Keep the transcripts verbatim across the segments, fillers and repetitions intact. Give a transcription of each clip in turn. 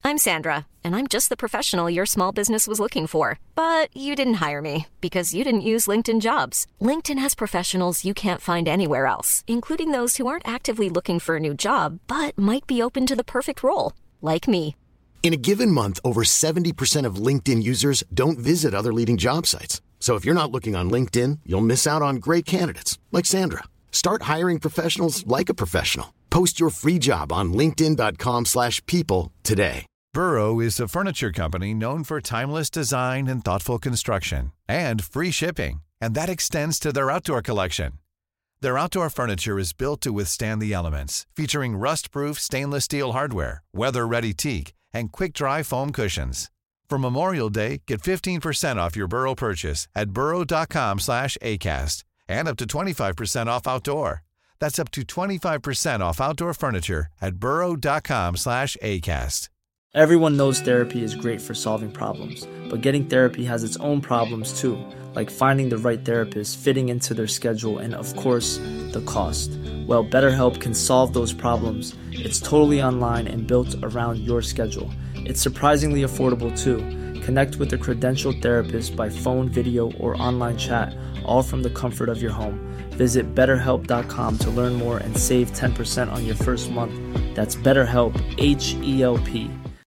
I'm Sandra, and I'm just the professional your small business was looking for. But you didn't hire me because you didn't use LinkedIn Jobs. LinkedIn has professionals you can't find anywhere else, including those who aren't actively looking for a new job, but might be open to the perfect role, like me. In a given month, over seventy percent of LinkedIn users don't visit other leading job sites. So if you're not looking on LinkedIn, you'll miss out on great candidates like Sandra. Start hiring professionals like a professional. Post your free job on linkedin dot com slash people today. Burrow is a furniture company known for timeless design and thoughtful construction and free shipping, and that extends to their outdoor collection. Their outdoor furniture is built to withstand the elements, featuring rust-proof stainless steel hardware, weather-ready teak, and quick-dry foam cushions. For Memorial Day, get fifteen percent off your Burrow purchase at burrow dot com slash acast and up to twenty-five percent off outdoor. That's up to twenty-five percent off outdoor furniture at burrow dot com slash acast. Everyone knows therapy is great for solving problems, but getting therapy has its own problems too, like finding the right therapist, fitting into their schedule, and of course, the cost. Well, BetterHelp can solve those problems. It's totally online and built around your schedule. It's surprisingly affordable too. Connect with a credentialed therapist by phone, video, or online chat, all from the comfort of your home. Visit better help dot com to learn more and save ten percent on your first month. That's BetterHelp, H E L P.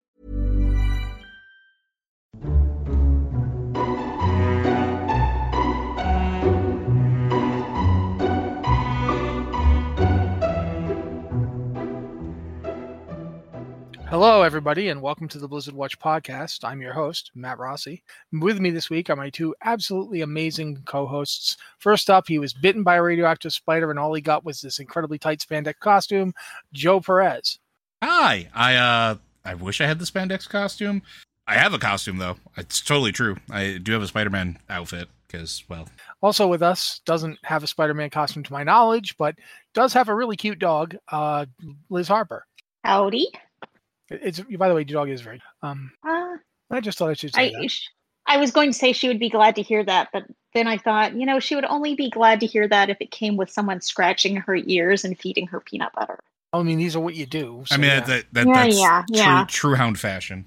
Hello, everybody, and welcome to the Blizzard Watch podcast. I'm your host, Matt Rossi. With me this week are my two absolutely amazing co-hosts. First up, he was bitten by a radioactive spider, and all he got was this incredibly tight spandex costume, Joe Perez. Hi, I uh, I wish I had the spandex costume. I have a costume, though. It's totally true. I do have a Spider-Man outfit, because, well... Also with us, doesn't have a Spider-Man costume to my knowledge, but does have a really cute dog, uh, Liz Harper. Howdy. It's by the way, your dog is very. Um, uh, I just thought I should say I, that. I was going to say she would be glad to hear that, but then I thought, you know, she would only be glad to hear that if it came with someone scratching her ears and feeding her peanut butter. I mean, these are what you do. So I mean, yeah. that, that, yeah, that's yeah, true, yeah. true hound fashion.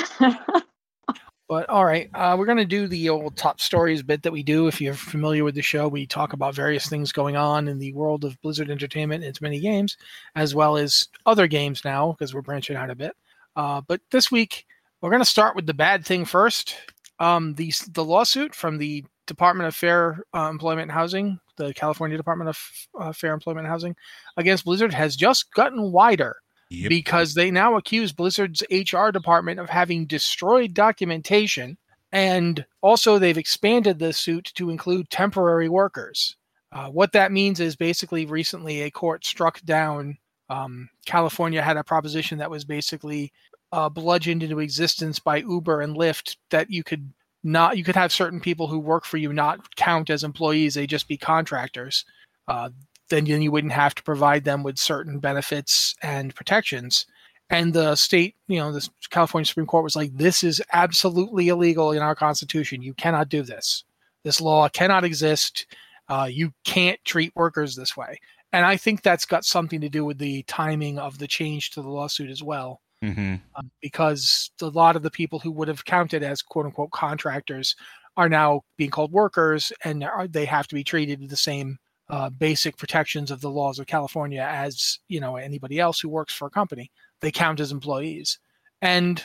But all right, uh, we're going to do the old top stories bit that we do. If you're familiar with the show, we talk about various things going on in the world of Blizzard Entertainment and its many games, as well as other games now, because we're branching out a bit. Uh, but this week, we're going to start with the bad thing first. Um, the, the lawsuit from the Department of Fair uh, Employment and Housing, the California Department of uh, Fair Employment and Housing, against Blizzard has just gotten wider. Yep. Because they now accuse Blizzard's H R department of having destroyed documentation, and also they've expanded the suit to include temporary workers. Uh, what that means is basically recently a court struck down um, California had a proposition that was basically uh, bludgeoned into existence by Uber and Lyft that you could not you could have certain people who work for you not count as employees, they just be contractors. Uh, then you wouldn't have to provide them with certain benefits and protections. And the state, you know, the California Supreme Court was like, this is absolutely illegal in our Constitution. You cannot do this. This law cannot exist. Uh, you can't treat workers this way. And I think that's got something to do with the timing of the change to the lawsuit as well. Mm-hmm. Um, because a lot of the people who would have counted as quote unquote contractors are now being called workers, and are, they have to be treated with the same Uh, basic protections of the laws of California as, you know, anybody else who works for a company. They count as employees. And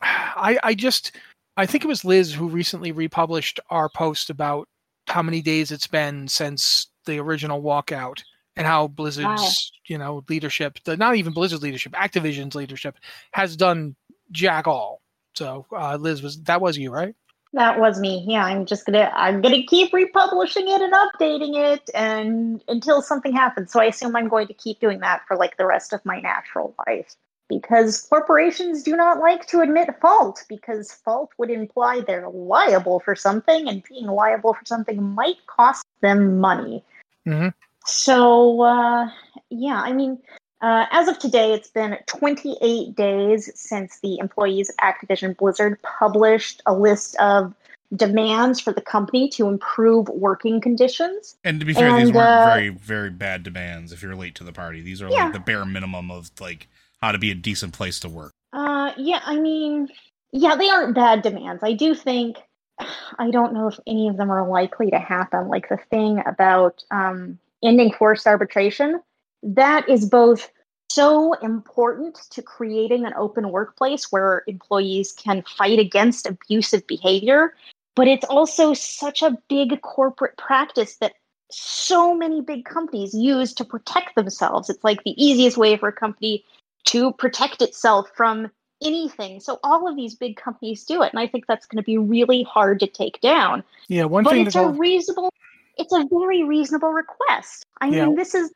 I, I just, I think it was Liz who recently republished our post about how many days it's been since the original walkout and how Blizzard's, wow. you know, leadership, the, not even Blizzard's leadership, Activision's leadership has done jack all. So uh, Liz, was that was you, right? That was me. Yeah, I'm just gonna I'm gonna keep republishing it and updating it and until something happens. So I assume I'm going to keep doing that for like the rest of my natural life. Because corporations do not like to admit fault, because fault would imply they're liable for something, and being liable for something might cost them money. Mm-hmm. So uh, yeah, I mean Uh, as of today, it's been twenty-eight days since the employees at Activision Blizzard published a list of demands for the company to improve working conditions. And to be fair, and, these weren't uh, very, very bad demands if you're late to the party. These are yeah. like the bare minimum of like how to be a decent place to work. Uh, yeah, I mean, yeah, they aren't bad demands. I do think, I don't know if any of them are likely to happen. Like the thing about um, ending forced arbitration, that is both so important to creating an open workplace where employees can fight against abusive behavior, but it's also such a big corporate practice that so many big companies use to protect themselves. It's like the easiest way for a company to protect itself from anything. So all of these big companies do it, and I think that's going to be really hard to take down. Yeah, one but thing it's a all... reasonable, it's a very reasonable request. I yeah. mean, this is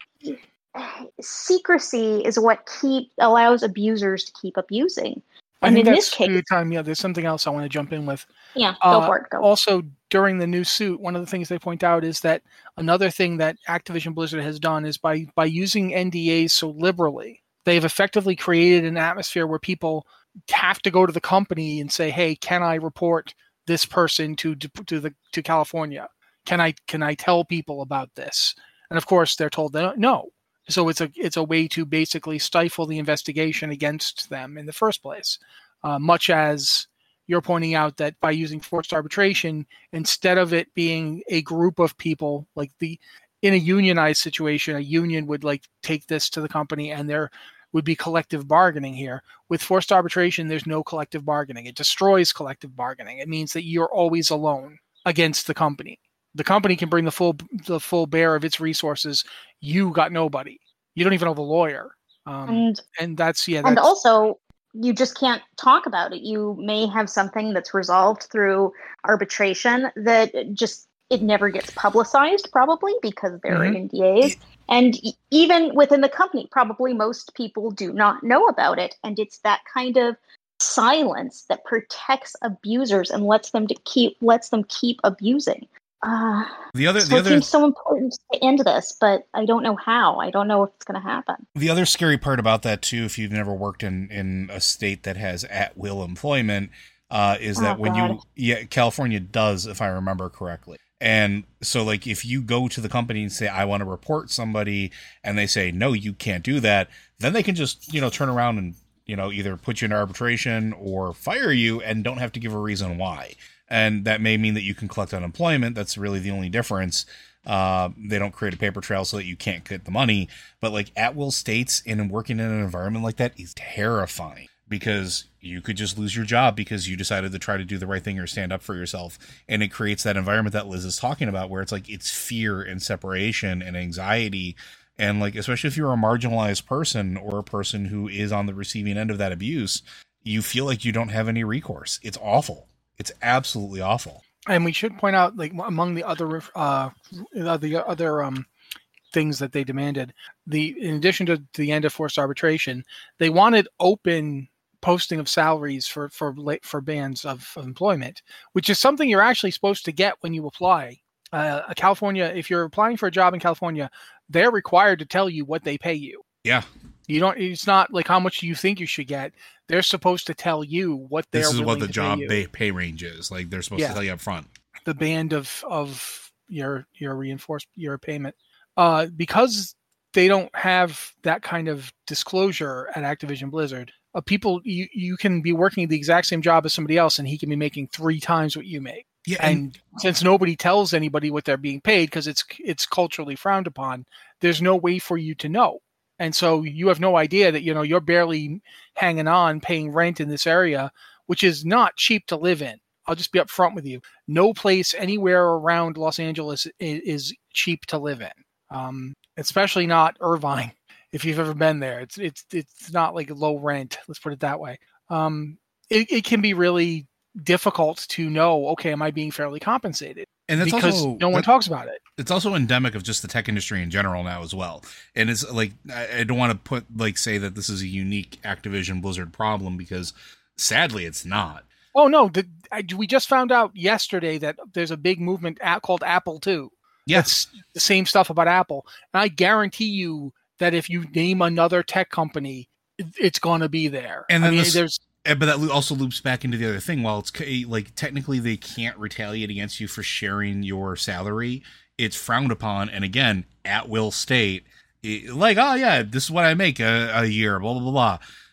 secrecy is what keep allows abusers to keep abusing. I and think in that's this case, good time. Yeah, there's something else I want to jump in with. Yeah, go uh, for it. Go. Also, during the new suit, one of the things they point out is that another thing that Activision Blizzard has done is by by using N D As so liberally, they've effectively created an atmosphere where people have to go to the company and say, "Hey, can I report this person to to the to California? Can I can I tell people about this?" And of course, they're told that no. So it's a it's a way to basically stifle the investigation against them in the first place. Uh, much as you're pointing out that by using forced arbitration, instead of it being a group of people, like the in a unionized situation, a union would like take this to the company and there would be collective bargaining here. With forced arbitration, there's no collective bargaining. It destroys collective bargaining. It means that you're always alone against the company. The company can bring the full the full bear of its resources. You got nobody. You don't even have a lawyer. Um, and, and that's, yeah. That's, and also, you just can't talk about it. You may have something that's resolved through arbitration that just, it never gets publicized, probably, because there mm-hmm. are N D As. And even within the company, probably most people do not know about it. And it's that kind of silence that protects abusers and lets them to keep lets them keep abusing. Uh, the other, so the it other, seems so important to end this, but I don't know how. I don't know if it's going to happen. The other scary part about that too, if you've never worked in, in a state that has at will employment, uh, is that oh, when God. you, yeah, California does, if I remember correctly. And so, like, if you go to the company and say, I want to report somebody, and they say, no, you can't do that, then they can just, you know, turn around and, you know, either put you in arbitration or fire you and don't have to give a reason why. And that may mean that you can collect unemployment. That's really the only difference. Uh, they don't create a paper trail so that you can't get the money. But like at will states and working in an environment like that is terrifying, because you could just lose your job because you decided to try to do the right thing or stand up for yourself. And it creates that environment that Liz is talking about, where it's like it's fear and separation and anxiety. And like, especially if you're a marginalized person or a person who is on the receiving end of that abuse, you feel like you don't have any recourse. It's awful. It's absolutely awful. And we should point out, like, among the other uh, the other um, things that they demanded, the in addition to the end of forced arbitration, they wanted open posting of salaries for for for bands of, of employment, which is something you're actually supposed to get when you apply. Uh, California, if you're applying for a job in California, they're required to tell you what they pay you. Yeah. You don't. It's not like how much you think you should get. They're supposed to tell you what they're. This is what the to job pay, pay range is. Like they're supposed yeah. to tell you up front. The band of of your your reinforced your payment, uh, because they don't have that kind of disclosure at Activision Blizzard. Uh, people, you you can be working the exact same job as somebody else, and he can be making three times what you make. Yeah, and, and since nobody tells anybody what they're being paid because it's it's culturally frowned upon, there's no way for you to know. And so you have no idea that, you know, you're barely hanging on, paying rent in this area, which is not cheap to live in. I'll just be upfront with you. No place anywhere around Los Angeles is, is cheap to live in, um, especially not Irvine. If you've ever been there, it's it's it's not like low rent. Let's put it that way. Um, it, it can be really difficult to know, okay, am I being fairly compensated? And that's because also, no one that, talks about it. It's also endemic of just the tech industry in general now as well. And it's like, I, I don't want to put like say that this is a unique Activision Blizzard problem, because sadly it's not. Oh no, the, I, we just found out yesterday that there's a big movement at, called Apple too. Yes, That's the same stuff about Apple. And I guarantee you that if you name another tech company, it, it's going to be there. And then I mean, this, there's. But that also loops back into the other thing. While it's like technically they can't retaliate against you for sharing your salary, it's frowned upon. And again, at will state, it, like, oh yeah, this is what I make a, a year, blah, blah, blah, blah.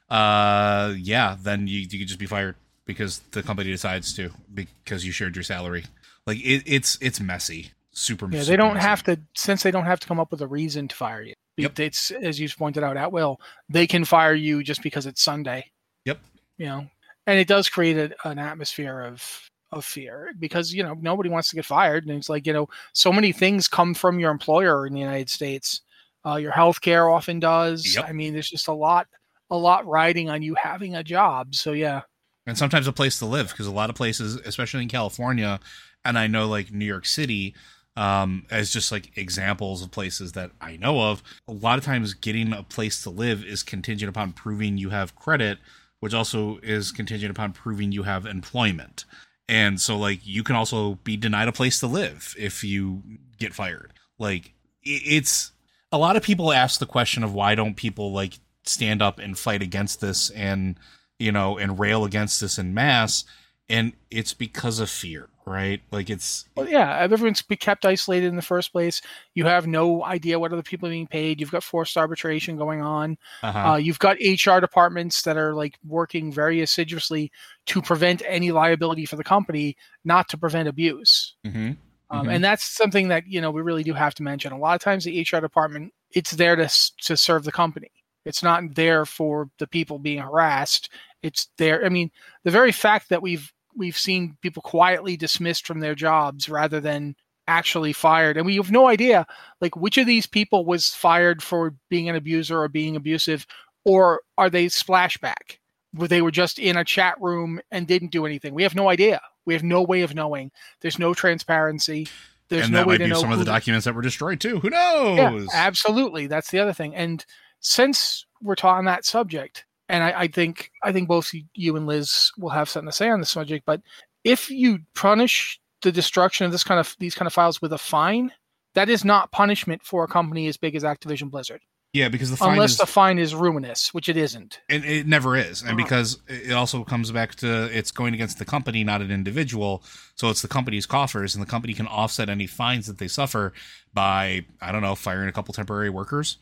uh, yeah, then you you could just be fired because the company decides to because you shared your salary. Like it, it's it's messy, super. Yeah, super they don't messy. have to since they don't have to come up with a reason to fire you. Yep. It's as you pointed out at will. They can fire you just because it's Sunday. Yep. You know, and it does create a, an atmosphere of of fear because you know nobody wants to get fired, and it's like you know so many things come from your employer in the United States. Uh, your healthcare often does. Yep. I mean, there's just a lot, a lot riding on you having a job. So yeah, and sometimes a place to live because a lot of places, especially in California, and I know like New York City, um, as just like examples of places that I know of. A lot of times, getting a place to live is contingent upon proving you have credit, which also is contingent upon proving you have employment. And so, like, you can also be denied a place to live if you get fired. Like, it's a lot of people ask the question of why don't people like stand up and fight against this and, you know, and rail against this en masse. And it's because of fear, right? Like it's, well, yeah, everyone's be kept isolated in the first place. You have no idea what other people are being paid. You've got forced arbitration going on. uh-huh. Uh, you've got H R departments that are like working very assiduously to prevent any liability for the company, not to prevent abuse. Mm-hmm. Um, mm-hmm. And that's something that, you know, we really do have to mention. A lot of times the H R department, it's there to to serve the company. It's not there for the people being harassed. It's there. I mean, the very fact that we've we've seen people quietly dismissed from their jobs rather than actually fired. And we have no idea, like, which of these people was fired for being an abuser or being abusive, or are they splashback, where they were just in a chat room and didn't do anything? We have no idea. We have no way of knowing. There's no transparency. There's and no that way might to be know some of the who- documents that were destroyed too. Who knows? Yeah, absolutely. That's the other thing. And since we're talking on that subject, and I, I think I think both you and Liz will have something to say on the subject, but if you punish the destruction of this kind of these kind of files with a fine, that is not punishment for a company as big as Activision Blizzard. Yeah, because the fine unless is, the fine is ruinous, which it isn't. and it never is, and Uh-huh. because it also comes back to it's going against the company, not an individual. So it's the company's coffers, and the company can offset any fines that they suffer by, I don't know, firing a couple temporary workers.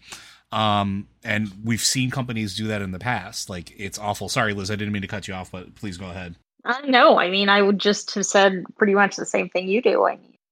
Um, and we've seen companies do that in the past. Like, it's awful. Sorry, Liz, I didn't mean to cut you off, but please go ahead. Uh, no, I mean, I would just have said pretty much the same thing you do. I mean,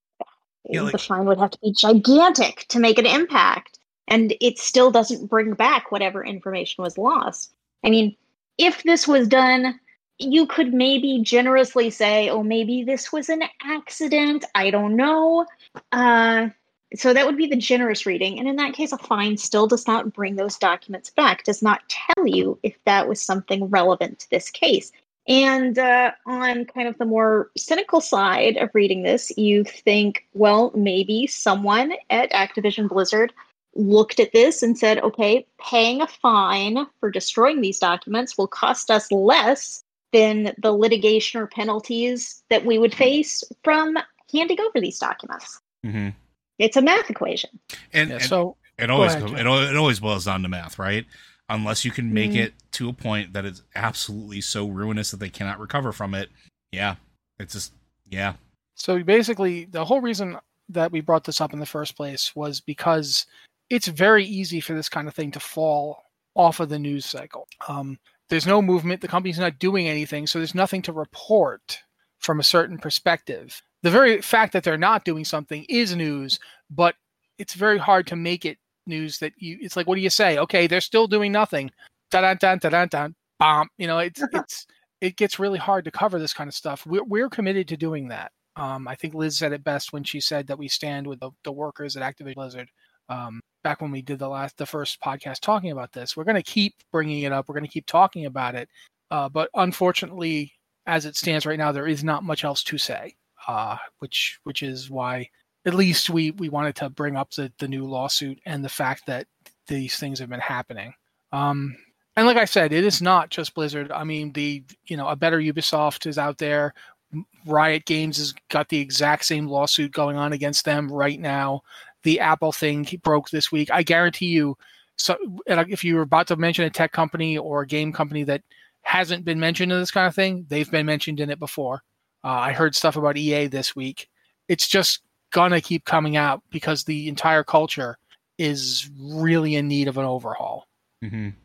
Yeah, like- the fine would have to be gigantic to make an impact, and it still doesn't bring back whatever information was lost. I mean, if this was done, you could maybe generously say, oh, maybe this was an accident. I don't know. Uh, so that would be the generous reading. And in that case, a fine still does not bring those documents back, does not tell you if that was something relevant to this case. And uh, on kind of the more cynical side of reading this, you think, well, maybe someone at Activision Blizzard looked at this and said, okay, paying a fine for destroying these documents will cost us less than the litigation or penalties that we would face from handing over these documents. Mm-hmm. It's a math equation. And, Yeah, and so it always ahead, go- Jeff. it, al- it always boils down to math, right? Unless you can make Mm. it to a point that it's absolutely so ruinous that they cannot recover from it. Yeah, it's just yeah. So basically, the whole reason that we brought this up in the first place was because it's very easy for this kind of thing to fall off of the news cycle. Um, there's no movement. The company's not doing anything, so there's nothing to report from a certain perspective. The very fact that they're not doing something is news, but it's very hard to make it news that you, it's like, what do you say? Okay, they're still doing nothing. Da da da da da bomb. You know, it's, it's, it gets really hard to cover this kind of stuff. We're, we're committed to doing that. Um, I think Liz said it best when she said that we stand with the, the workers at Activision Blizzard. Um, back when we did the last, the first podcast talking about this, we're going to keep bringing it up. We're going to keep talking about it. Uh, but unfortunately, as it stands right now, there is not much else to say, uh, which, which is why at least we, we wanted to bring up the, the new lawsuit and the fact that these things have been happening. Um, and like I said, it is not just Blizzard. I mean, the, you know, a better Ubisoft is out there. Riot Games has got the exact same lawsuit going on against them right now. The Apple thing broke this week. I guarantee you, so if you were about to mention a tech company or a game company that hasn't been mentioned in this kind of thing, they've been mentioned in it before. Uh, I heard stuff about E A this week. It's just gonna keep coming out because the entire culture is really in need of an overhaul. Mm-hmm.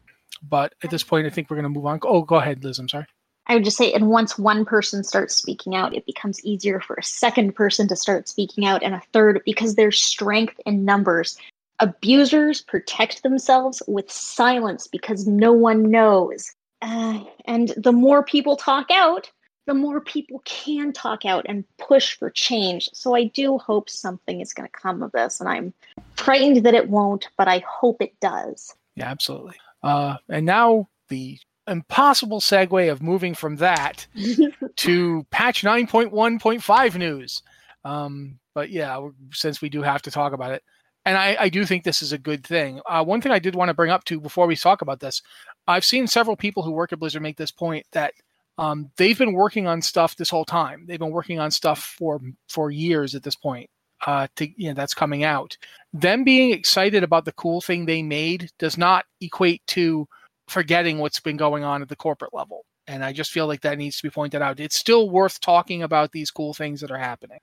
But at this point, I think we're going to move on. Oh, go ahead, Liz. I'm sorry. I would just say, and once one person starts speaking out, it becomes easier for a second person to start speaking out, and a third, because there's strength in numbers. Abusers protect themselves with silence because no one knows. Uh, and the more people talk out, the more people can talk out and push for change. So I do hope something is going to come of this, and I'm frightened that it won't, but I hope it does. Yeah, absolutely. Uh, and now the impossible segue of moving from that to patch nine point one point five news. Um, but yeah, since we do have to talk about it, and I, I do think this is a good thing. Uh, one thing I did want to bring up too before we talk about this, I've seen several people who work at Blizzard make this point that um, they've been working on stuff this whole time. They've been working on stuff for for years at this point. Uh, to you know, that's coming out. Them being excited about the cool thing they made does not equate to forgetting what's been going on at the corporate level. And I just feel like that needs to be pointed out. It's still worth talking about these cool things that are happening.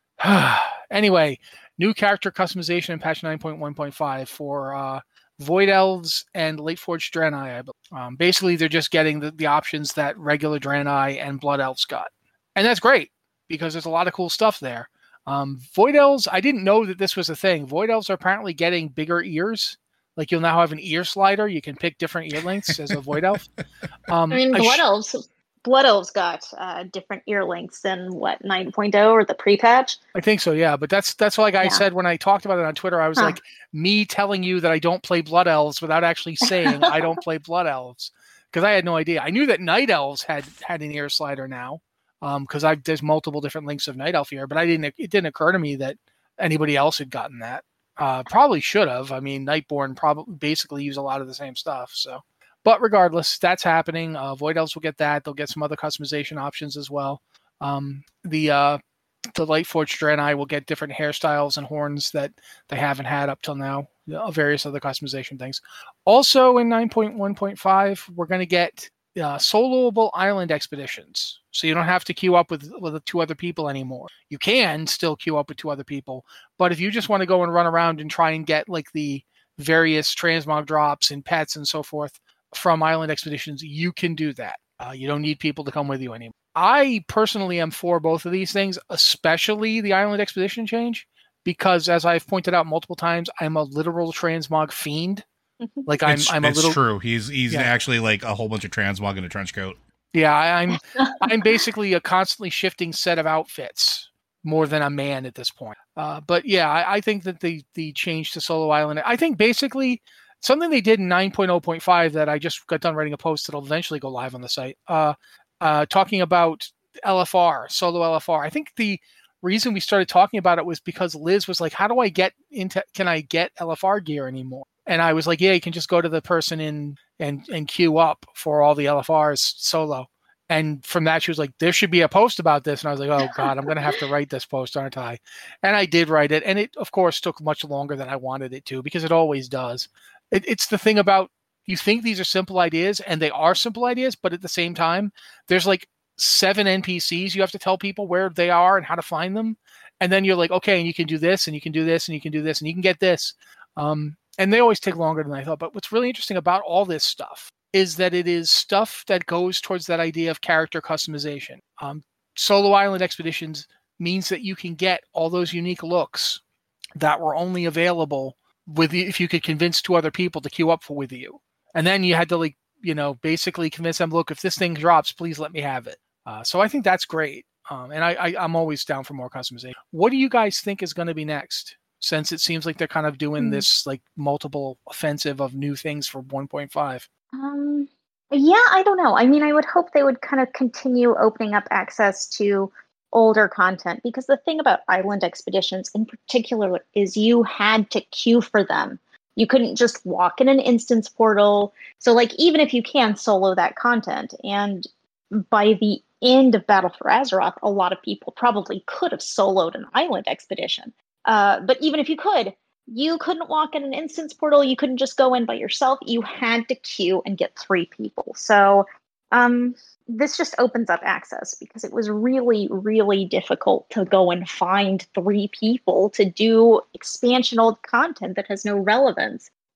Anyway, new character customization in patch nine point one point five for uh, Void Elves and Lightforged Draenei. I believe. Um, basically, they're just getting the, the options that regular Draenei and Blood Elves got. And that's great, because there's a lot of cool stuff there. Um, Void Elves, I didn't know that this was a thing. Void Elves are apparently getting bigger ears. Like, you'll now have an ear slider. You can pick different ear lengths as a Void Elf. Um, I mean, Blood sh- Elves Blood Elves got uh, different ear lengths than, what, nine point oh or the pre-patch? I think so, yeah. But that's that's like I yeah. said when I talked about it on Twitter. I was huh. like, me telling you that I don't play Blood Elves without actually saying I don't play Blood Elves. Because I had no idea. I knew that Night Elves had, had an ear slider now. Because um, there's multiple different lengths of Night Elf here. But I didn't. It didn't occur to me that anybody else had gotten that. Uh, probably should have. I mean, Nightborn probably basically use a lot of the same stuff. So, but regardless, that's happening. Uh, Void Elves will get that. They'll get some other customization options as well. Um, the uh, the Lightforged Draenei will get different hairstyles and horns that they haven't had up till now. You know, various other customization things. Also, in nine point one point five, we're going to get uh, soloable island expeditions. So you don't have to queue up with, with two other people anymore. You can still queue up with two other people, but if you just want to go and run around and try and get like the various transmog drops and pets and so forth from island expeditions, you can do that. Uh, you don't need people to come with you anymore. I personally am for both of these things, especially the island expedition change, because as I've pointed out multiple times, I'm a literal transmog fiend. Like I'm, it's, I'm a it's little. true. He's he's yeah. actually like a whole bunch of transmog in a trench coat. Yeah, I, I'm I'm basically a constantly shifting set of outfits more than a man at this point. Uh, but yeah, I, I think that the the change to Solo Island, I think basically something they did in nine point oh point five that I just got done writing a post that'll eventually go live on the site, uh, uh, talking about L F R, Solo L F R. I think the reason we started talking about it was because Liz was like, how do I get into, can I get L F R gear anymore? And I was like, yeah, you can just go to the person in and, and queue up for all the L F Rs solo. And from that, she was like, there should be a post about this. And I was like, oh, God, I'm going to have to write this post, aren't I? And I did write it. And it, of course, took much longer than I wanted it to, because it always does. It, it's the thing about, you think these are simple ideas, and they are simple ideas, but at the same time, there's like seven N P Cs you have to tell people where they are and how to find them. And then you're like, okay, and you can do this, and you can do this, and you can do this, and you can get this. Um, and they always take longer than I thought. But what's really interesting about all this stuff is that it is stuff that goes towards that idea of character customization. Um, Solo Island Expeditions means that you can get all those unique looks that were only available with you if you could convince two other people to queue up for with you. And then you had to, like, you know, basically convince them, look, if this thing drops, please let me have it. Uh, so I think that's great. Um, and I, I, I'm always down for more customization. What do you guys think is going to be next? Since it seems like they're kind of doing mm. this like multiple offensive of new things for one point five. Um, yeah, I don't know. I mean, I would hope they would kind of continue opening up access to older content, because the thing about island expeditions in particular is you had to queue for them. You couldn't just walk in an instance portal. So like, even if you can solo that content, and by the end of Battle for Azeroth, a lot of people probably could have soloed an island expedition. Uh, but even if you could, you couldn't walk in an instance portal. You couldn't just go in by yourself. You had to queue and get three people. So um, this just opens up access, because it was really, really difficult to go and find three people to do expansion old content that has no relevance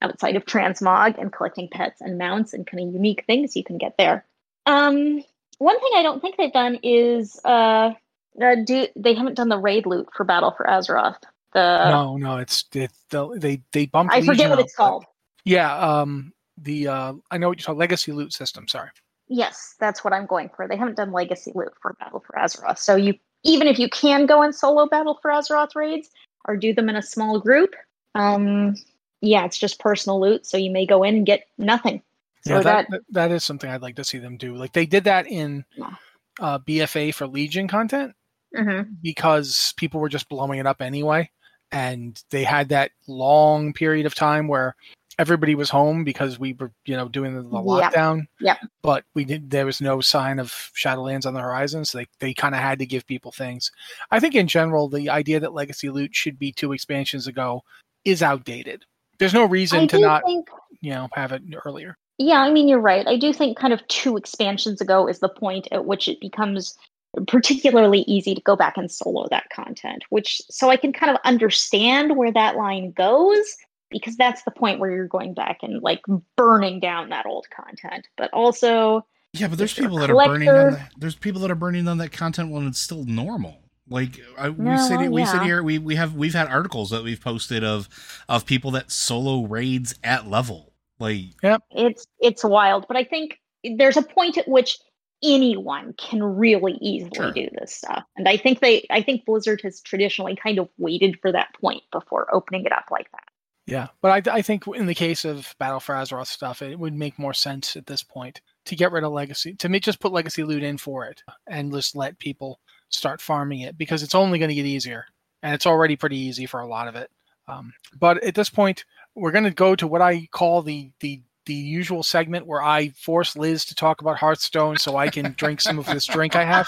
outside of transmog and collecting pets and mounts and kind of unique things you can get there. Um, one thing I don't think they've done is uh, uh do they haven't done the raid loot for Battle for Azeroth. The no, no, it's it, the, they they bumped. I Legion forget what up, it's called. Yeah, um, the uh, I know what you're talking. Legacy loot system. Sorry. Yes, that's what I'm going for. They haven't done legacy loot for Battle for Azeroth, so you even if you can go in solo Battle for Azeroth raids or do them in a small group, um, yeah, it's just personal loot, so you may go in and get nothing. So yeah, that, that that is something I'd like to see them do. Like they did that in uh, B F A for Legion content mm-hmm. because people were just blowing it up anyway. And they had that long period of time where everybody was home because we were, you know, doing the, the lockdown. Yep. But we did. There was no sign of Shadowlands on the horizon, so they, they kind of had to give people things. I think in general, the idea that Legacy Loot should be two expansions ago is outdated. There's no reason I to do not, think, you know, have it earlier. Yeah, I mean, you're right. I do think kind of two expansions ago is the point at which it becomes particularly easy to go back and solo that content, which so I can kind of understand where that line goes, because that's the point where you're going back and like burning down that old content. But also, yeah, but there's people that collector, are burning on that. There's people that are burning on that content when it's still normal. Like I, we no, sit, we yeah. sit here, we we have we've had articles that we've posted of of people that solo raids at level. Like, yep, it's it's wild. But I think there's a point at which anyone can really easily sure. do this stuff, and I think they, I think Blizzard has traditionally kind of waited for that point before opening it up like that. Yeah, but I, I think in the case of Battle for Azeroth stuff, it would make more sense at this point to get rid of Legacy, to make, just put Legacy Loot in for it and just let people start farming it, because it's only going to get easier, and it's already pretty easy for a lot of it. Um, but at this point, we're going to go to what I call the the the usual segment where I force Liz to talk about Hearthstone so I can drink some of this drink I have.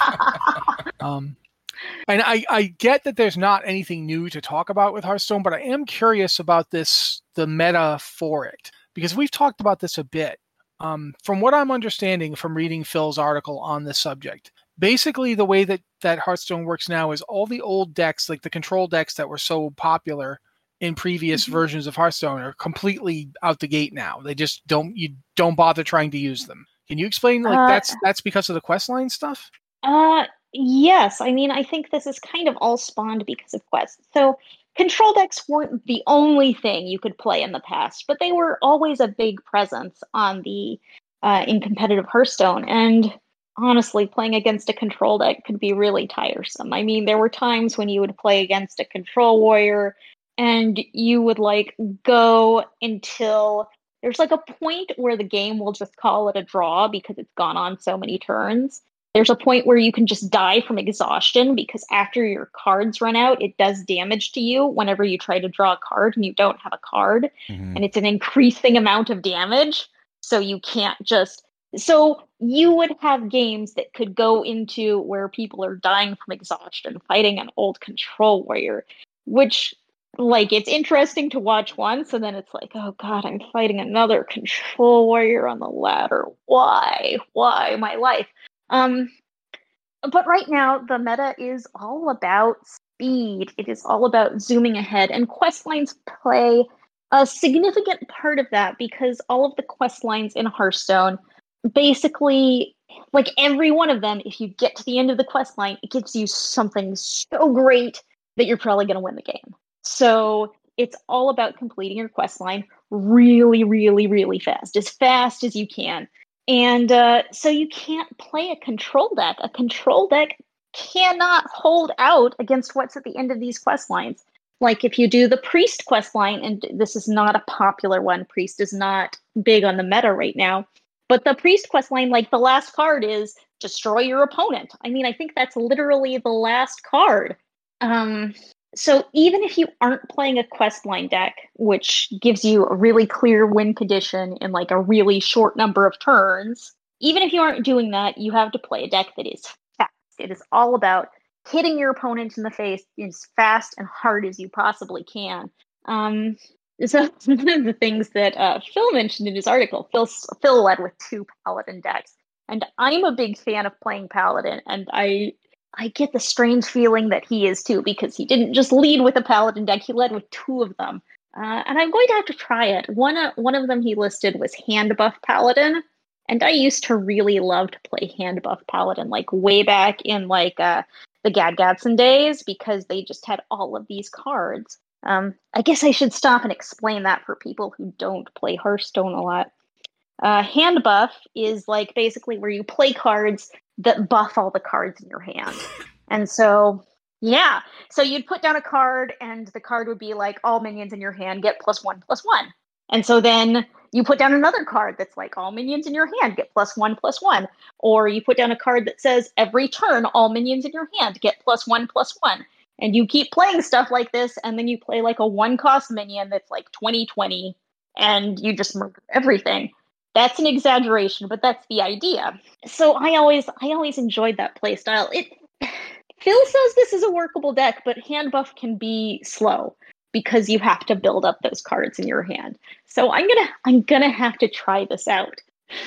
Um, and I, I get that there's not anything new to talk about with Hearthstone, but I am curious about this, the meta for it, because we've talked about this a bit. Um, from what I'm understanding from reading Phil's article on this subject, basically the way that, that Hearthstone works now is all the old decks, like the control decks that were so popular in previous mm-hmm. versions of Hearthstone, are completely out the gate now. They just don't, you don't bother trying to use them. Can you explain, like, uh, that's that's because of the questline stuff? Uh, yes. I mean, I think this is kind of all spawned because of quests. So control decks weren't the only thing you could play in the past, but they were always a big presence on the uh, in competitive Hearthstone. And honestly, playing against a control deck could be really tiresome. I mean, there were times when you would play against a control warrior and you would like go until there's like a point where the game will just call it a draw because it's gone on so many turns. There's a point where you can just die from exhaustion because after your cards run out, it does damage to you whenever you try to draw a card and you don't have a card. Mm-hmm. And it's an increasing amount of damage. So you can't just... So you would have games that could go into where people are dying from exhaustion fighting an old control warrior, which... Like, it's interesting to watch once, and then it's like, oh god, I'm fighting another control warrior on the ladder. Why? Why my life? Um, but right now, the meta is all about speed. It is all about zooming ahead, and quest lines play a significant part of that, because all of the quest lines in Hearthstone, basically, like every one of them, if you get to the end of the quest line, it gives you something so great that you're probably going to win the game. So it's all about completing your quest line really, really, really fast, as fast as you can. And uh, so you can't play a control deck. A control deck cannot hold out against what's at the end of these quest lines. Like if you do the Priest quest line, and this is not a popular one, Priest is not big on the meta right now, but the Priest quest line, like the last card is destroy your opponent. I mean, I think that's literally the last card. Um... So even if you aren't playing a questline deck, which gives you a really clear win condition in like a really short number of turns, even if you aren't doing that, you have to play a deck that is fast. It is all about hitting your opponent in the face as fast and hard as you possibly can. Um, so one of the things that uh, Phil mentioned in his article, Phil, Phil led with two Paladin decks. And I'm a big fan of playing Paladin, and I... I get the strange feeling that he is too, because he didn't just lead with a Paladin deck, he led with two of them. Uh, and I'm going to have to try it. One, uh, one of them he listed was Hand Buff Paladin. And I used to really love to play Hand Buff Paladin, like way back in like uh, the Gadgadson days, because they just had all of these cards. Um, I guess I should stop and explain that for people who don't play Hearthstone a lot. Uh, hand buff is like basically where you play cards that buff all the cards in your hand. And so, yeah, so you'd put down a card and the card would be like, all minions in your hand get plus one, plus one. And so then you put down another card that's like, all minions in your hand get plus one, plus one. Or you put down a card that says, every turn, all minions in your hand get plus one, plus one. And you keep playing stuff like this, and then you play like a one-cost minion that's like twenty twenty, and you just murder everything. That's an exaggeration, but that's the idea. So I always I always enjoyed that playstyle. It Phil says this is a workable deck, but hand buff can be slow because you have to build up those cards in your hand. So I'm gonna I'm gonna have to try this out.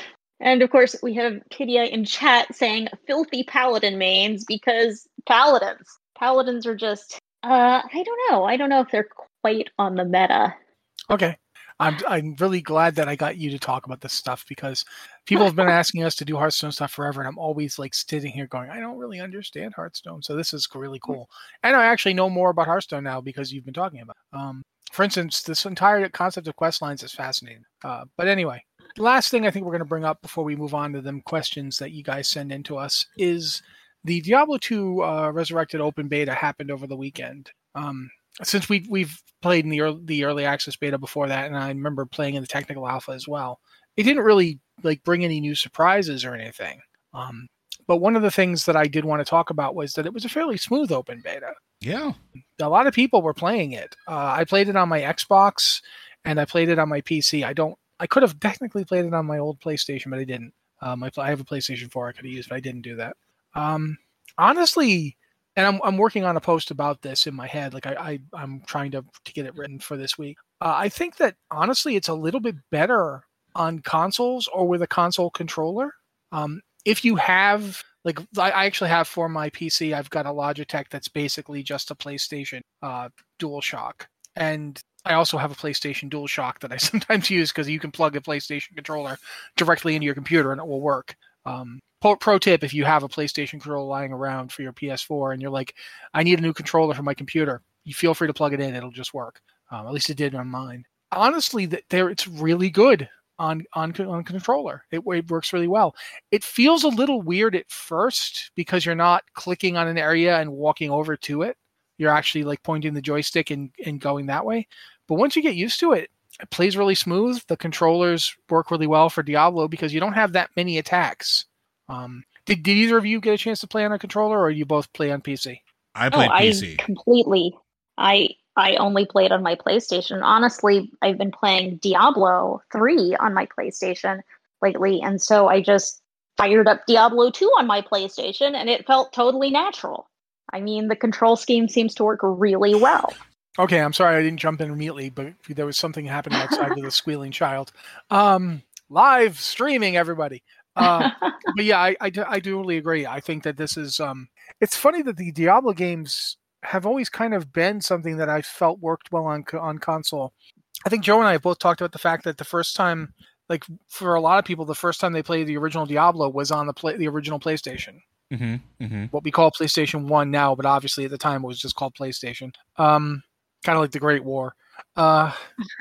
And of course, we have Kidia in chat saying filthy paladin mains because paladins. Paladins are just uh I don't know. I don't know if they're quite on the meta. Okay. I'm I'm really glad that I got you to talk about this stuff because people have been asking us to do Hearthstone stuff forever, and I'm always like sitting here going, I don't really understand Hearthstone. So this is really cool. And I actually know more about Hearthstone now because you've been talking about it. Um, for instance, this entire concept of quest lines is fascinating. Uh, but anyway, last thing I think we're going to bring up before we move on to them questions that you guys send in to us is the Diablo two uh, Resurrected Open Beta happened over the weekend. Um, Since we we've played in the early, the early access beta before that, and I remember playing in the technical alpha as well, it didn't really like bring any new surprises or anything. Um, but one of the things that I did want to talk about was that it was a fairly smooth open beta. Yeah, a lot of people were playing it. Uh, I played it on my Xbox and I played it on my P C. I don't. I could have technically played it on my old PlayStation, but I didn't. Um, I, I have a PlayStation four I could have used, but I didn't do that. Um, honestly. And I'm I'm working on a post about this in my head. Like I, I I'm trying to to get it written for this week. Uh, I think that honestly, it's a little bit better on consoles or with a console controller. Um, if you have like I, I actually have for my P C, I've got a Logitech that's basically just a PlayStation uh, DualShock, and I also have a PlayStation DualShock that I sometimes use because you can plug a PlayStation controller directly into your computer and it will work. Um, pro, pro tip, if you have a PlayStation controller lying around for your P S four and you're like, I need a new controller for my computer, you feel free to plug it in. It'll just work. Um, at least it did on mine. Honestly, that there it's really good on, on, on controller. It, it works really well. It feels a little weird at first because you're not clicking on an area and walking over to it. You're actually like pointing the joystick and, and going that way. But once you get used to it, it plays really smooth. The controllers work really well for Diablo because you don't have that many attacks. Um, did, did either of you get a chance to play on a controller, or you both play on P C? I played oh, P C. I completely. I I only played on my PlayStation. Honestly, I've been playing Diablo three on my PlayStation lately, and so I just fired up Diablo two on my PlayStation, and it felt totally natural. I mean, the control scheme seems to work really well. Okay, I'm sorry I didn't jump in immediately, but there was something happening outside with a squealing child. Um, live streaming, everybody. Uh, but yeah, I, I, I do really agree. I think that this is, um, it's funny that the Diablo games have always kind of been something that I felt worked well on on console. I think Joe and I have both talked about the fact that the first time, like for a lot of people, the first time they played the original Diablo was on the play, the original PlayStation. Mm-hmm, mm-hmm. What we call PlayStation one now, but obviously at the time it was just called PlayStation. Um, kind of like the Great War. Uh,